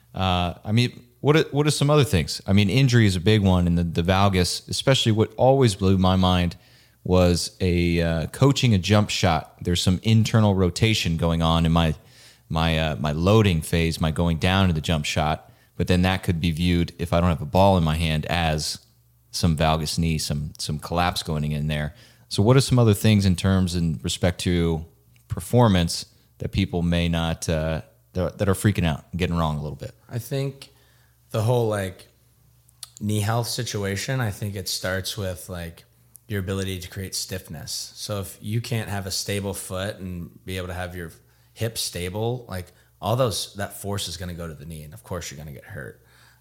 What are some other things? I mean, injury is a big one, and the valgus, especially. What always blew my mind was coaching a jump shot. There's some internal rotation going on in my loading phase, my going down to the jump shot, but then that could be viewed, if I don't have a ball in my hand, as some valgus knee, some collapse going in there. So what are some other things in respect to performance that people may not, that are freaking out and getting wrong a little bit? I think the whole knee health situation, I think it starts with your ability to create stiffness. So if you can't have a stable foot and be able to have your hips stable, that force is going to go to the knee, and of course you're going to get hurt.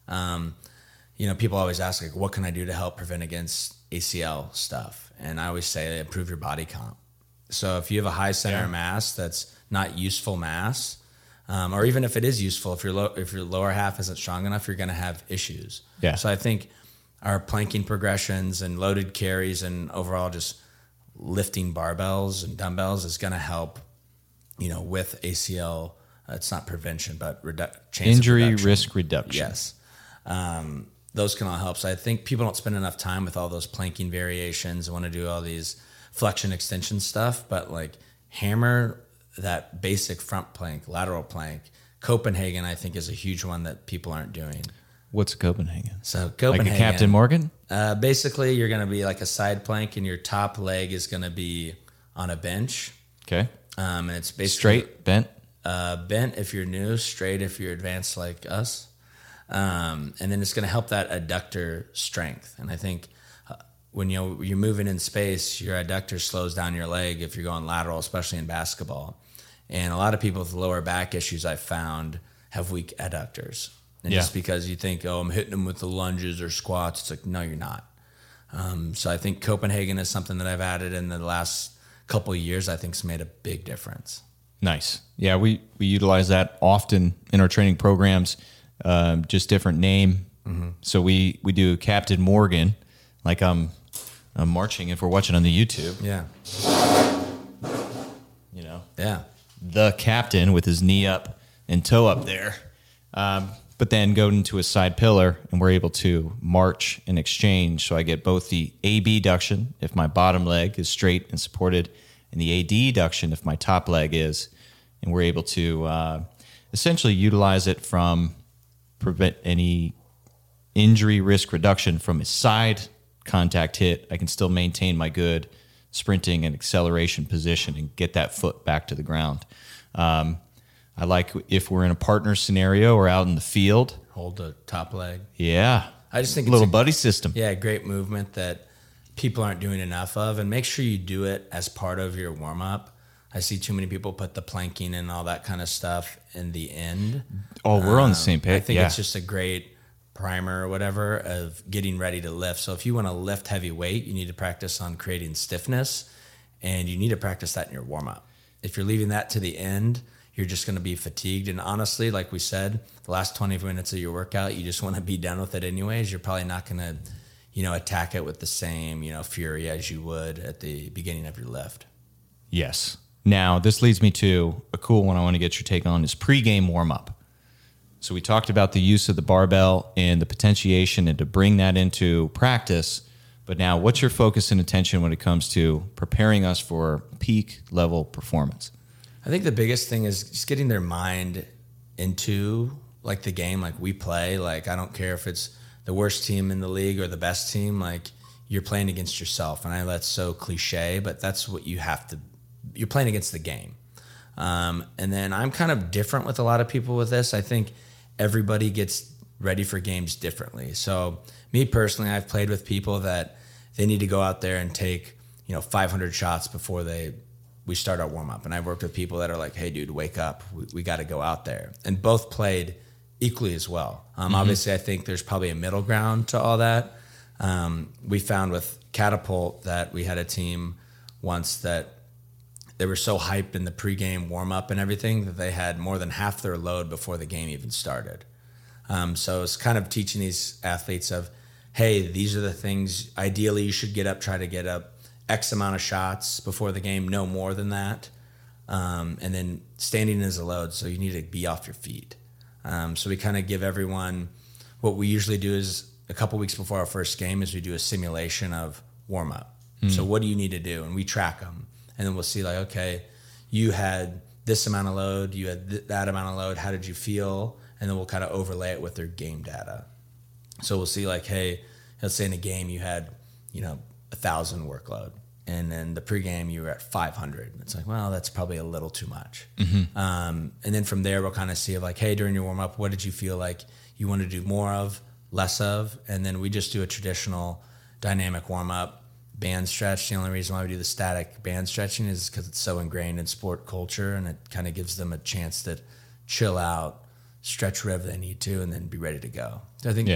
People always ask what can I do to help prevent against ACL stuff? And I always say improve your body comp. So if you have a high center of mass that's not useful mass, or even if it is useful, if your lower half isn't strong enough, you're going to have issues. Yeah. So I think our planking progressions and loaded carries and overall just lifting barbells and dumbbells is going to help, with ACL. It's not prevention, but injury risk reduction. Yes. Those can all help. So I think people don't spend enough time with all those planking variations. They want to do all these flexion extension stuff, but hammer that basic front plank, lateral plank. Copenhagen, I think, is a huge one that people aren't doing. What's Copenhagen? So Copenhagen, like a Captain Morgan? Basically, you're going to be like a side plank, and your top leg is going to be on a bench. Okay. And it's basically straight, bent. Bent if you're new, straight if you're advanced like us. And then it's going to help that adductor strength. And I think when you're moving in space, your adductor slows down your leg if you're going lateral, especially in basketball. And a lot of people with lower back issues I've found have weak adductors. And just because you think, I'm hitting them with the lunges or squats, it's like, no, you're not. So I think Copenhagen is something that I've added in the last couple of years. I think has made a big difference. Nice. Yeah, we utilize that often in our training programs, just different name. Mm-hmm. So we do Captain Morgan, like I'm marching if we're watching on the YouTube. Yeah. Yeah. The captain with his knee up and toe up there. But then go into a side pillar and we're able to march and exchange. So I get both the abduction if my bottom leg is straight and supported, and the adduction if my top leg is. And we're able to essentially utilize it from prevent any injury risk reduction from a side contact hit. I can still maintain my good sprinting and acceleration position and get that foot back to the ground. I like if we're in a partner scenario or out in the field. Hold the top leg. Yeah. I just think it's a little buddy system. Yeah, great movement that people aren't doing enough of. And make sure you do it as part of your warm-up. I see too many people put the planking and all that kind of stuff in the end. Oh, we're on the same page. I think it's just a great primer or whatever of getting ready to lift. So if you want to lift heavy weight, you need to practice on creating stiffness, and you need to practice that in your warm-up. If you're leaving that to the end, you're just going to be fatigued. And honestly, like we said, the last 20 minutes of your workout, you just want to be done with it anyways. You're probably not going to, attack it with the same, fury as you would at the beginning of your lift. Yes. Now, this leads me to a cool one I want to get your take on is pregame warm-up. So we talked about the use of the barbell and the potentiation and to bring that into practice. But now, what's your focus and attention when it comes to preparing us for peak level performance? I think the biggest thing is just getting their mind into like the game, like we play. Like, I don't care if it's the worst team in the league or the best team, like you're playing against yourself. And I know that's so cliche, but that's what you have to, you're playing against the game. And then I'm kind of different with a lot of people with this. I think everybody gets ready for games differently. So me personally, I've played with people that they need to go out there and take, 500 shots before we start our warm-up. And I've worked with people that are like, hey, dude, wake up. We got to go out there. And both played equally as well. Obviously, I think there's probably a middle ground to all that. We found with Catapult that we had a team once that they were so hyped in the pregame warm-up and everything that they had more than half their load before the game even started. So it's kind of teaching these athletes of, hey, these are the things, ideally you should get up, try to get up X amount of shots before the game, no more than that. And then standing is a load, so you need to be off your feet. So we kind of give everyone, what we usually do is a couple weeks before our first game is we do a simulation of warm-up. So what do you need to do? And we track them. And then we'll see like, okay, you had this amount of load, you had that amount of load, how did you feel? And then we'll kind of overlay it with their game data. So we'll see like, hey, let's say in a game you had, 1,000 workload. And then the pregame you were at 500. It's like, well, that's probably a little too much. And then from there, we'll kind of see like, hey, during your warm up, what did you feel like you want to do more of, less of? And then we just do a traditional dynamic warm up. Band stretch. The only reason why we do the static band stretching is because it's so ingrained in sport culture, and it kind of gives them a chance to chill out, stretch wherever they need to, and then be ready to go. So I think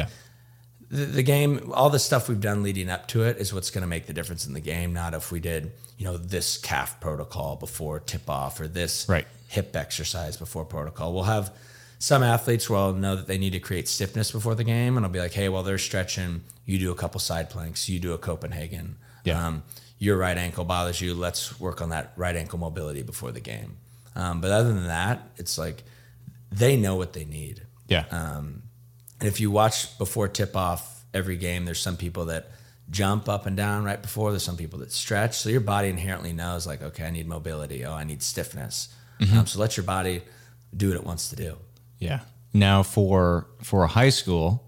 the game, all the stuff we've done leading up to it is what's going to make the difference in the game, not if we did, this calf protocol before tip off or this hip exercise before protocol. We'll have some athletes will know that they need to create stiffness before the game, and I'll be like, hey, while they're stretching, you do a couple side planks, you do a Copenhagen. Your right ankle bothers you, let's work on that right ankle mobility before the game. But other than that, it's like they know what they need. And if you watch before tip-off every game, there's some people that jump up and down right before. There's some people that stretch. So your body inherently knows like, okay, I need mobility. Oh, I need stiffness. So let your body do what it wants to do. Yeah. Now for a high school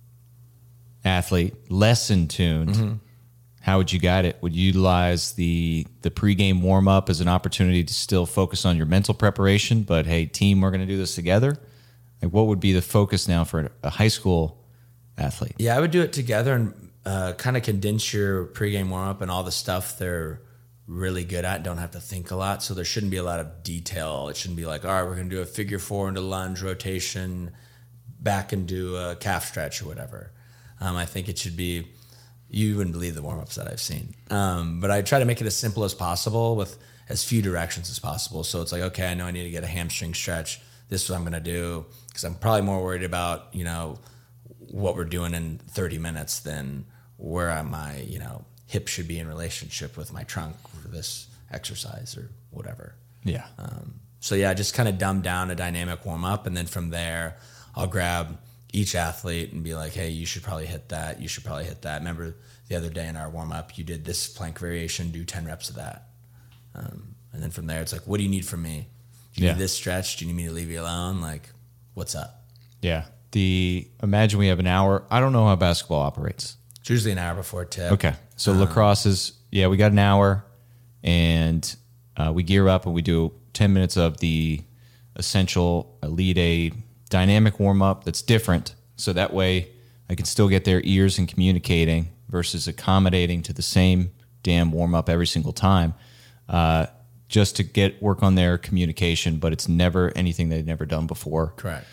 athlete, less in tuned, how would you guide it? Would you utilize the pregame warm-up as an opportunity to still focus on your mental preparation, but hey, team, we're going to do this together? Like, what would be the focus now for a high school athlete? Yeah, I would do it together, and kind of condense your pregame warm-up and all the stuff they're really good at, don't have to think a lot. So there shouldn't be a lot of detail. It shouldn't be like, all right, we're going to do a figure 4 into lunge rotation, back and do a calf stretch or whatever. I think it should be, you wouldn't believe the warm-ups that I've seen. But I try to make it as simple as possible with as few directions as possible. So it's like, okay, I know I need to get a hamstring stretch. This is what I'm going to do, because I'm probably more worried about, you know, what we're doing in 30 minutes than where my, you know, hip should be in relationship with my trunk for this exercise or whatever. Yeah. So yeah, just kind of dumb down a dynamic warm up. And then from there, I'll grab each athlete and be like, hey, you should probably hit that. You should probably hit that. Remember the other day in our warm up, you did this plank variation, do 10 reps of that. And then from there, it's like, what do you need from me? Do you need this stretch? Do you need me to leave you alone? Like, what's up? Yeah. Imagine we have an hour. I don't know how basketball operates. It's usually an hour before tip. Okay. So lacrosse is, we got an hour, and we gear up and we do 10 minutes of the essential Elite A dynamic warm-up that's different. So that way I can still get their ears and communicating versus accommodating to the same damn warm-up every single time, just to work on their communication, but it's never anything they've never done before. Correct.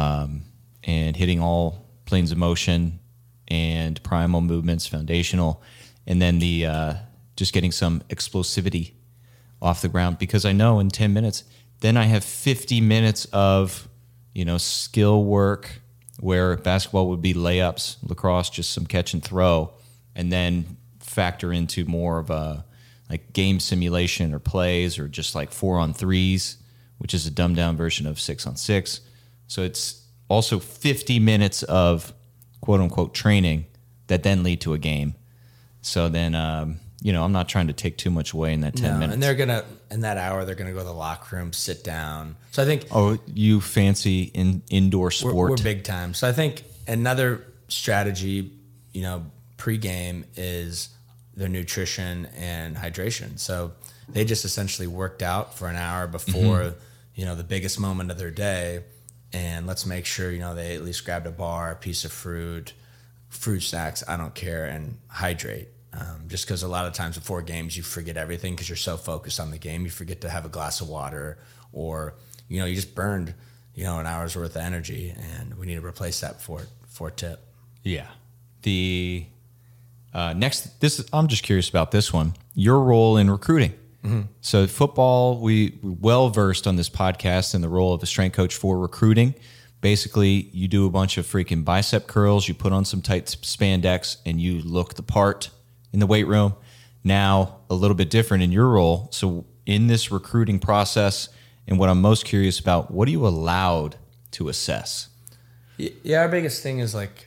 And hitting all planes of motion and primal movements, foundational, and then just getting some explosivity off the ground, because I know in 10 minutes, then I have 50 minutes of, skill work, where basketball would be layups, lacrosse, just some catch and throw, and then factor into more of a like game simulation or plays, or just like 4-on-3s, which is a dumbed down version of 6-on-6. So it's also 50 minutes of quote unquote training that then lead to a game. So then, I'm not trying to take too much away in that 10 minutes. And in that hour, they're going to go to the locker room, sit down. So I think... Oh, you fancy indoor sport. We're big time. So I think another strategy, pre-game is their nutrition and hydration. So they just essentially worked out for an hour before, the biggest moment of their day. And let's make sure, they at least grabbed a bar, a piece of fruit snacks, I don't care, and hydrate. Just because a lot of times before games, you forget everything because you're so focused on the game. You forget to have a glass of water, or, you just burned, an hour's worth of energy, and we need to replace that before tip. Yeah. The I'm just curious about this one, your role in recruiting. Mm-hmm. So football, we're well versed on this podcast in the role of a strength coach for recruiting. Basically, you do a bunch of freaking bicep curls, you put on some tight spandex, and you look the part in the weight room. Now, a little bit different in your role. So in this recruiting process, and what I'm most curious about, what are you allowed to assess? Yeah, our biggest thing is like,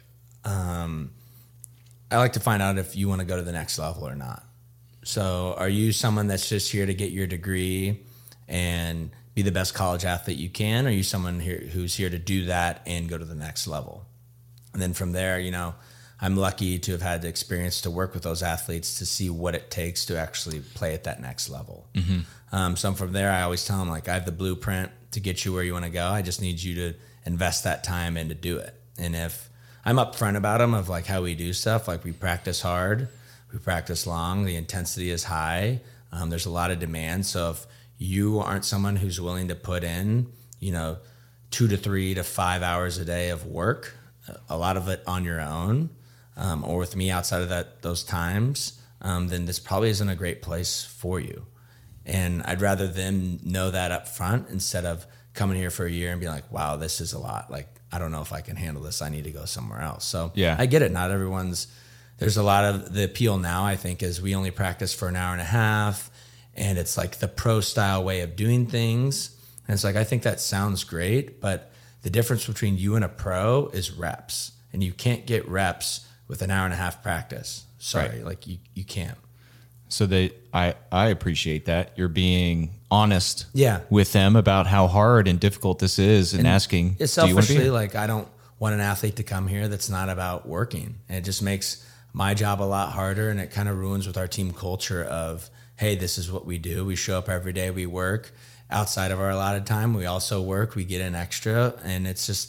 I like to find out if you want to go to the next level or not. So are you someone that's just here to get your degree and be the best college athlete you can? Or are you someone here who's here to do that and go to the next level? And then from there, I'm lucky to have had the experience to work with those athletes to see what it takes to actually play at that next level. Mm-hmm. So from there, I always tell them, like, I have the blueprint to get you where you want to go. I just need you to invest that time in to do it. And if I'm upfront about them of like how we do stuff, like we practice hard, we practice long, the intensity is high. There's a lot of demand. So if you aren't someone who's willing to put in, 2 to 3 to 5 hours a day of work, a lot of it on your own, or with me outside of those times, then this probably isn't a great place for you. And I'd rather them know that up front instead of coming here for a year and being like, wow, this is a lot. Like, I don't know if I can handle this. I need to go somewhere else. So yeah, I get it. Not everyone's... There's a lot of the appeal now, I think, is we only practice for an hour and a half, and it's like the pro style way of doing things. And it's like, I think that sounds great, but the difference between you and a pro is reps, and you can't get reps with an hour and a half practice. Sorry, right. Like you can't. So I appreciate that. You're being honest yeah. with them about how hard and difficult this is, and asking, it's selfishly, like, I don't want an athlete to come here that's not about working. And it just makes my job a lot harder, and it kind of ruins with our team culture of, hey, this is what we do. We show up every day, we work. Outside of our allotted time, we also work, we get in extra, and it's just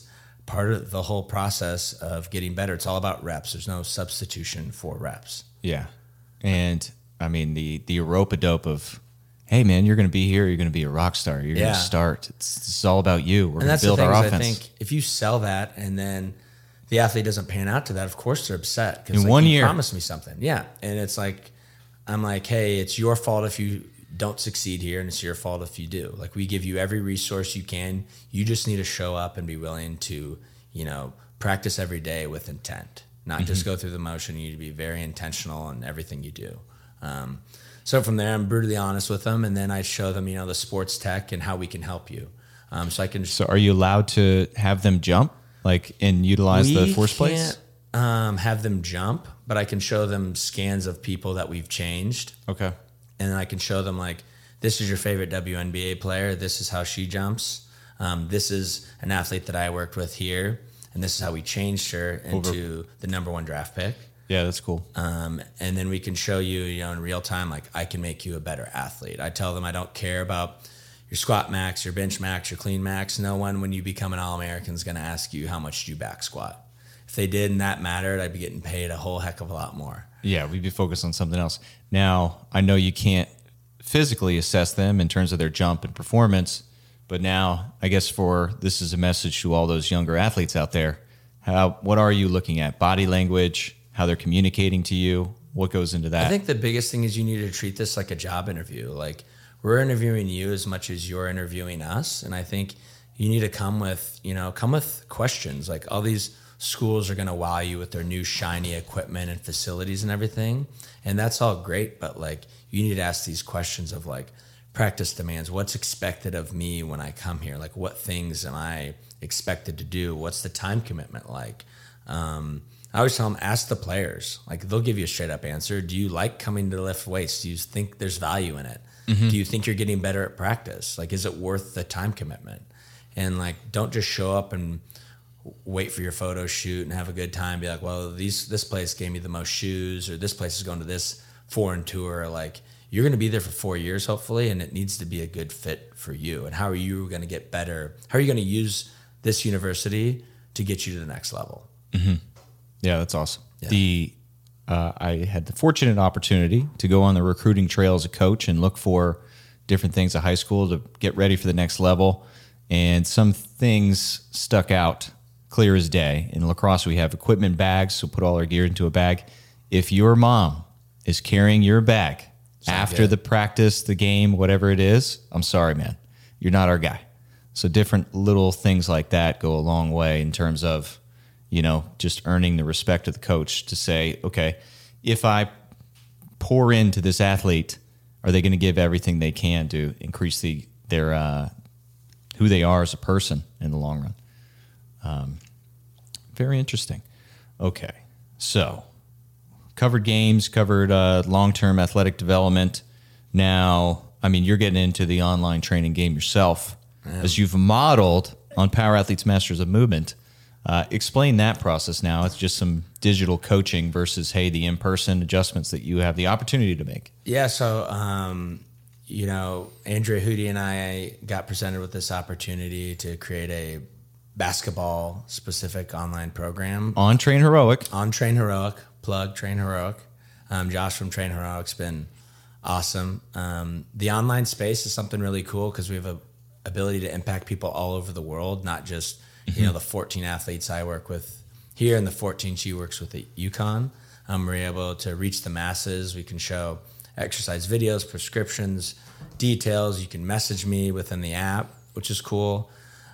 part of the whole process of getting better. It's all about reps. There's no substitution for reps. Yeah. And I mean, the rope-a-dope of, hey man, you're going to be here. You're going to be a rock star. You're going to start. It's all about you. We're going to build our offense. I think if you sell that and then the athlete doesn't pan out to that, of course they're upset. In 1 year, you promised me something. Yeah. And it's like, I'm like, hey, it's your fault if you don't succeed here, and it's your fault if you do. Like, we give you every resource you can. You just need to show up and be willing to, practice every day with intent, not just go through the motion. You need to be very intentional in everything you do. So from there, I'm brutally honest with them, and then I show them, the sports tech and how we can help you. So are you allowed to have them jump, and utilize the force plates? Have them jump, but I can show them scans of people that we've changed. Okay. And then I can show them, this is your favorite WNBA player. This is how she jumps. This is an athlete that I worked with here, and this is how we changed her into the #1 draft pick. Yeah, that's cool. And then we can show you, in real time, I can make you a better athlete. I tell them I don't care about your squat max, your bench max, your clean max. No one, when you become an All-American, is going to ask you how much do you back squat. If they did and that mattered, I'd be getting paid a whole heck of a lot more. Yeah, we'd be focused on something else. Now, I know you can't physically assess them in terms of their jump and performance, but now I guess this is a message to all those younger athletes out there. What are you looking at? Body language, how they're communicating to you, what goes into that? I think the biggest thing is you need to treat this like a job interview. We're interviewing you as much as you're interviewing us, and I think you need to come with questions. All these schools are going to wow you with their new shiny equipment and facilities and everything, and that's all great, but you need to ask these questions of practice demands. What's expected of me when I come here? What things am I expected to do? What's the time commitment like? I always tell them, ask the players. They'll give you a straight up answer. Do you like coming to lift weights? Do you think there's value in it? Mm-hmm. Do you think you're getting better at practice? Is it worth the time commitment? And don't just show up and wait for your photo shoot and have a good time. Be like, well, this place gave me the most shoes, or this place is going to this foreign tour. You're going to be there for 4 years, hopefully, and it needs to be a good fit for you. And how are you going to get better? How are you going to use this university to get you to the next level? Mm-hmm. Yeah, that's awesome. Yeah. I had the fortunate opportunity to go on the recruiting trail as a coach and look for different things at high school to get ready for the next level. And some things stuck out clear as day. In lacrosse, we have equipment bags, so put all our gear into a bag. If your mom is carrying your bag after the practice, the game, whatever it is, I'm sorry, man. You're not our guy. So different little things like that go a long way in terms of, just earning the respect of the coach to say, okay, if I pour into this athlete, are they going to give everything they can to increase their who they are as a person in the long run? Very interesting. Okay, so covered games, covered long-term athletic development. Now, you're getting into the online training game yourself, as you've modeled on Power Athletes Masters of Movement. Explain that process now. It's just some digital coaching versus, the in-person adjustments that you have the opportunity to make. Yeah, so, Andrea Hootie and I got presented with this opportunity to create a basketball-specific online program. On Train Heroic. On Train Heroic. Plug Train Heroic. Josh from Train Heroic's been awesome. The online space is something really cool because we have a ability to impact people all over the world, not just the 14 athletes I work with here and the 14 she works with at UConn. We're able to reach the masses. We can show exercise videos, prescriptions, details. You can message me within the app, which is cool.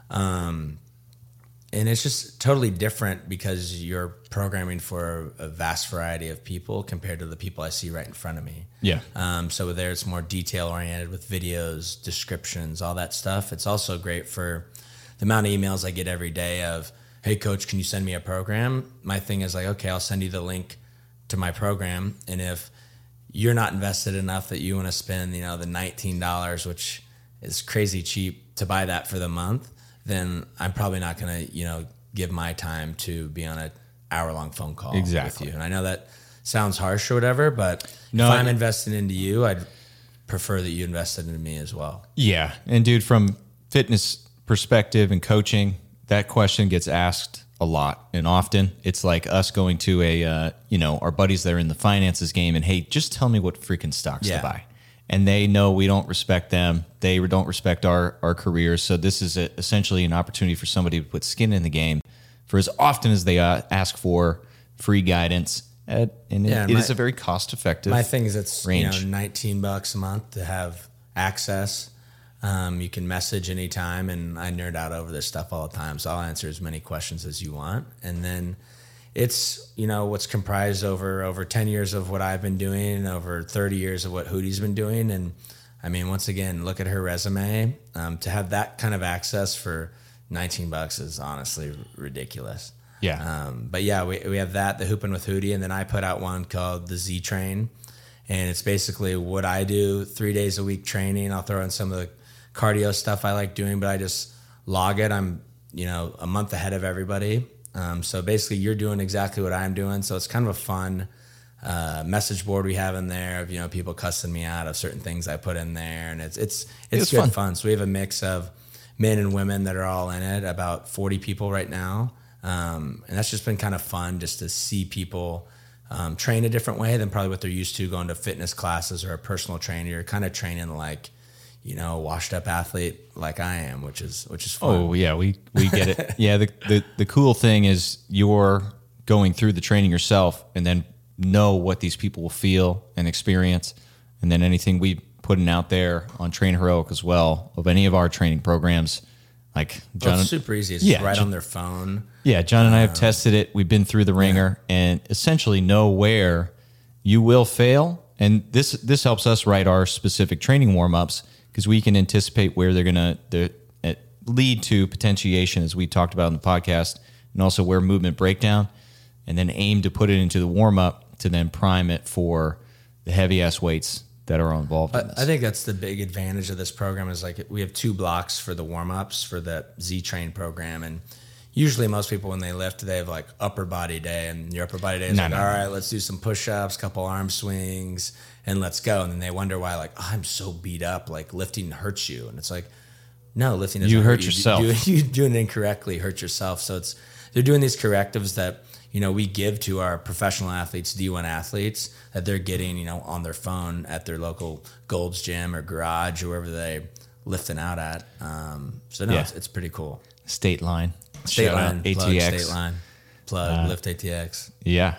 And it's just totally different because you're programming for a vast variety of people compared to the people I see right in front of me. Yeah. So there it's more detail-oriented with videos, descriptions, all that stuff. It's also great for the amount of emails I get every day of, hey, coach, can you send me a program? My thing is okay, I'll send you the link to my program. And if you're not invested enough that you want to spend, the $19, which is crazy cheap to buy that for the month, then I'm probably not going to, give my time to be on an hour-long phone call with you. And I know that sounds harsh or whatever, but if I'm investing into you, I'd prefer that you invested into me as well. Yeah. And dude, from fitness perspective and coaching, that question gets asked a lot and often. It's like us going to a, our buddies that are in the finances game and, hey, just tell me what freaking stocks to buy. And they know we don't respect them. They don't respect our careers. So this is essentially an opportunity for somebody to put skin in the game for as often as they ask for free guidance. It is a very cost-effective My thing is it's range. $19 a month to have access. You can message anytime, and I nerd out over this stuff all the time, so I'll answer as many questions as you want. And then it's, what's comprised over 10 years of what I've been doing and over 30 years of what Hootie's been doing. And I mean, once again, look at her resume. To have that kind of access for $19 is honestly ridiculous. Yeah. But yeah, we have that, the Hooping with Hootie, and then I put out one called the Z Train. And it's basically what I do 3 days a week training. I'll throw in some of the cardio stuff I like doing, but I just log it. I'm, a month ahead of everybody. So basically you're doing exactly what I'm doing. So it's kind of a fun message board we have in there of, people cussing me out of certain things I put in there. And it's good fun. So we have a mix of men and women that are all in it, about 40 people right now. And that's just been kind of fun just to see people train a different way than probably what they're used to going to fitness classes or a personal trainer. You're kind of training like, washed up athlete like I am, which is fun. Oh yeah, we get it. Yeah, the cool thing is you're going through the training yourself and then know what these people will feel and experience, and then anything we putting out there on Train Heroic as well of any of our training programs, like John. It's super easy. It's just right on their phone. Yeah, John and I have tested it. We've been through the ringer and essentially know where you will fail, and this helps us write our specific training warm-ups, because we can anticipate where they're going to lead to potentiation, as we talked about in the podcast, and also where movement breakdown, and then aim to put it into the warm-up to then prime it for the heavy-ass weights that are involved in this. I think that's the big advantage of this program is like we have 2 blocks for the warm-ups for the Z-Train program, and usually most people when they lift, they have like upper body day, and your upper body day is all right, let's do some push-ups, couple arm swings, and let's go. And then they wonder why, like, I'm so beat up, like lifting hurts you. And it's like, no, lifting doesn't hurt yourself. You doing it incorrectly hurt yourself. So they're doing these correctives that, we give to our professional athletes, D1 athletes, that they're getting, on their phone at their local Gold's Gym or garage or wherever they lifting out at. It's pretty cool. State Line. State Line, ATX. Plug, State Line, plug, Lift ATX.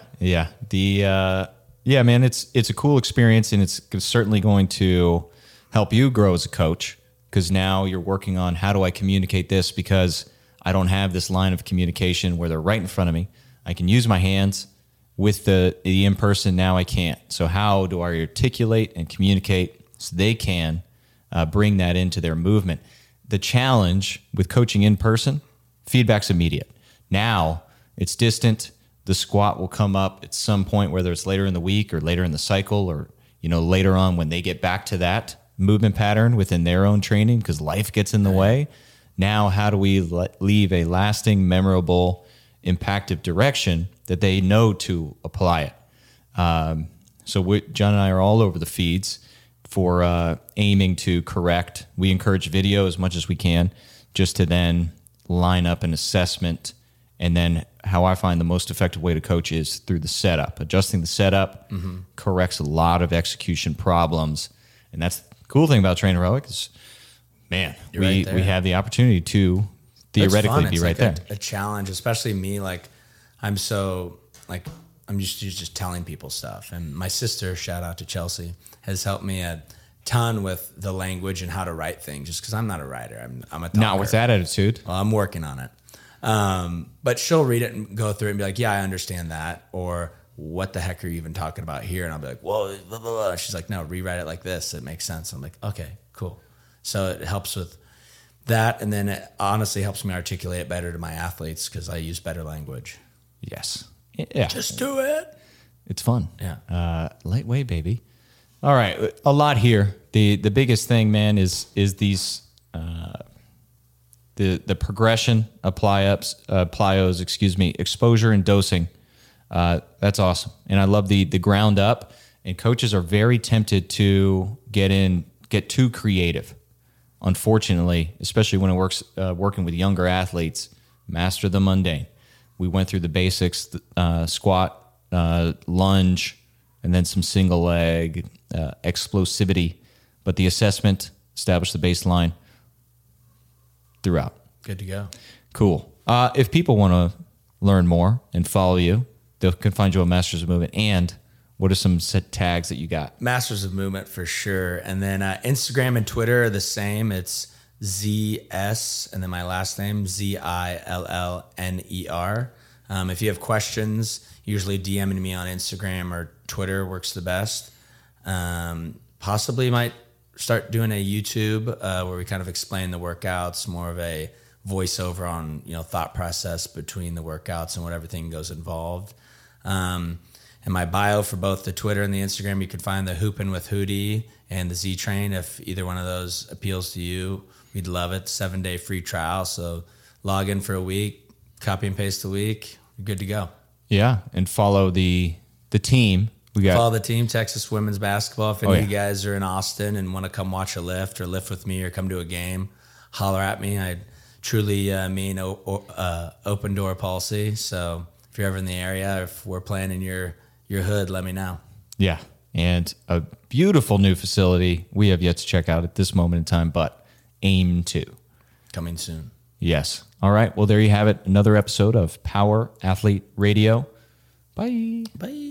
Yeah. Yeah, man, it's a cool experience, and it's certainly going to help you grow as a coach, because now you're working on how do I communicate this, because I don't have this line of communication where they're right in front of me. I can use my hands. With the in-person, now I can't. So how do I articulate and communicate so they can bring that into their movement? The challenge with coaching in person, feedback's immediate. Now it's distant. The squat will come up at some point, whether it's later in the week or later in the cycle, or later on when they get back to that movement pattern within their own training, because life gets in the way. Now, how do we leave a lasting, memorable, impactful direction that they know to apply it? So John and I are all over the feeds for aiming to correct. We encourage video as much as we can, just to then line up an assessment. And then how I find the most effective way to coach is through the setup. Adjusting the setup corrects a lot of execution problems. And that's the cool thing about Train Heroic is, man, we have the opportunity to theoretically be right there. A challenge, especially me, like I'm so like I'm just telling people stuff. And my sister, shout out to Chelsea, has helped me a ton with the language and how to write things, just because I'm not a writer. I'm a talker. Not with that attitude. Well, I'm working on it. But she'll read it and go through it and be like, yeah, I understand that. Or what the heck are you even talking about here? And I'll be like, whoa, blah, blah, blah. She's like, no, rewrite it like this. It makes sense. I'm like, okay, cool. So it helps with that. And then it honestly helps me articulate it better to my athletes because I use better language. Yes. Yeah. Just do it. It's fun. Yeah. Lightweight, baby. All right. A lot here. The biggest thing, man, is these, the progression of plyos, exposure and dosing. That's awesome. And I love the ground up, and coaches are very tempted to get too creative. Unfortunately, especially when it works, working with younger athletes, master the mundane. We went through the basics, squat, lunge, and then some single leg, explosivity. But the assessment established the baseline throughout. Good to go. Cool. If people want to learn more and follow you, they can find you on Masters of Movement. And what are some set tags that you got? Masters of Movement for sure. And then Instagram and Twitter are the same. It's ZS and then my last name, ZILLNER. If you have questions, usually DMing me on Instagram or Twitter works the best. Possibly might start doing a YouTube where we kind of explain the workouts, more of a voiceover on, thought process between the workouts and what everything goes involved. In my bio for both the Twitter and the Instagram, you can find the Hoopin' with Hootie and the Z Train. If either one of those appeals to you, we'd love it. 7-day free trial. So log in for a week, copy and paste a week. You're good to go. Yeah. And follow the team. Follow the team, Texas Women's Basketball. If any of you guys are in Austin and want to come watch a lift or lift with me or come to a game, holler at me. I truly mean open door policy. So if you're ever in the area, if we're playing in your hood, let me know. Yeah. And a beautiful new facility we have yet to check out at this moment in time, but aim to. Coming soon. Yes. All right. Well, there you have it. Another episode of Power Athlete Radio. Bye. Bye.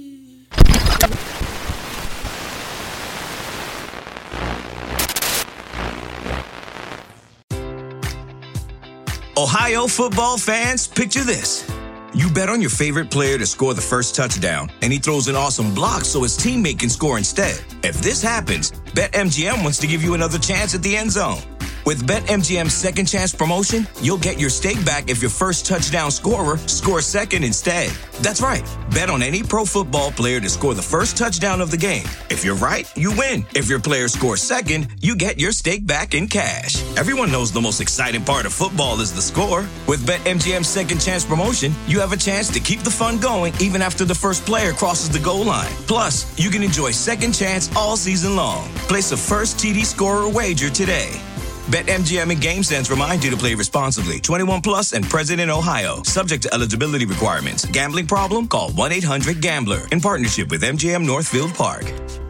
Ohio football fans, picture this. You bet on your favorite player to score the first touchdown, and he throws an awesome block so his teammate can score instead. If this happens, BetMGM wants to give you another chance at the end zone. With BetMGM's second chance promotion, you'll get your stake back if your first touchdown scorer scores second instead. That's right. Bet on any pro football player to score the first touchdown of the game. If you're right, you win. If your player scores second, you get your stake back in cash. Everyone knows the most exciting part of football is the score. With BetMGM's second chance promotion, you have a chance to keep the fun going even after the first player crosses the goal line. Plus, you can enjoy second chance all season long. Place a first TD scorer wager today. BetMGM and GameSense remind you to play responsibly. 21 plus and present in Ohio. Subject to eligibility requirements. Gambling problem? Call 1-800-GAMBLER. In partnership with MGM Northfield Park.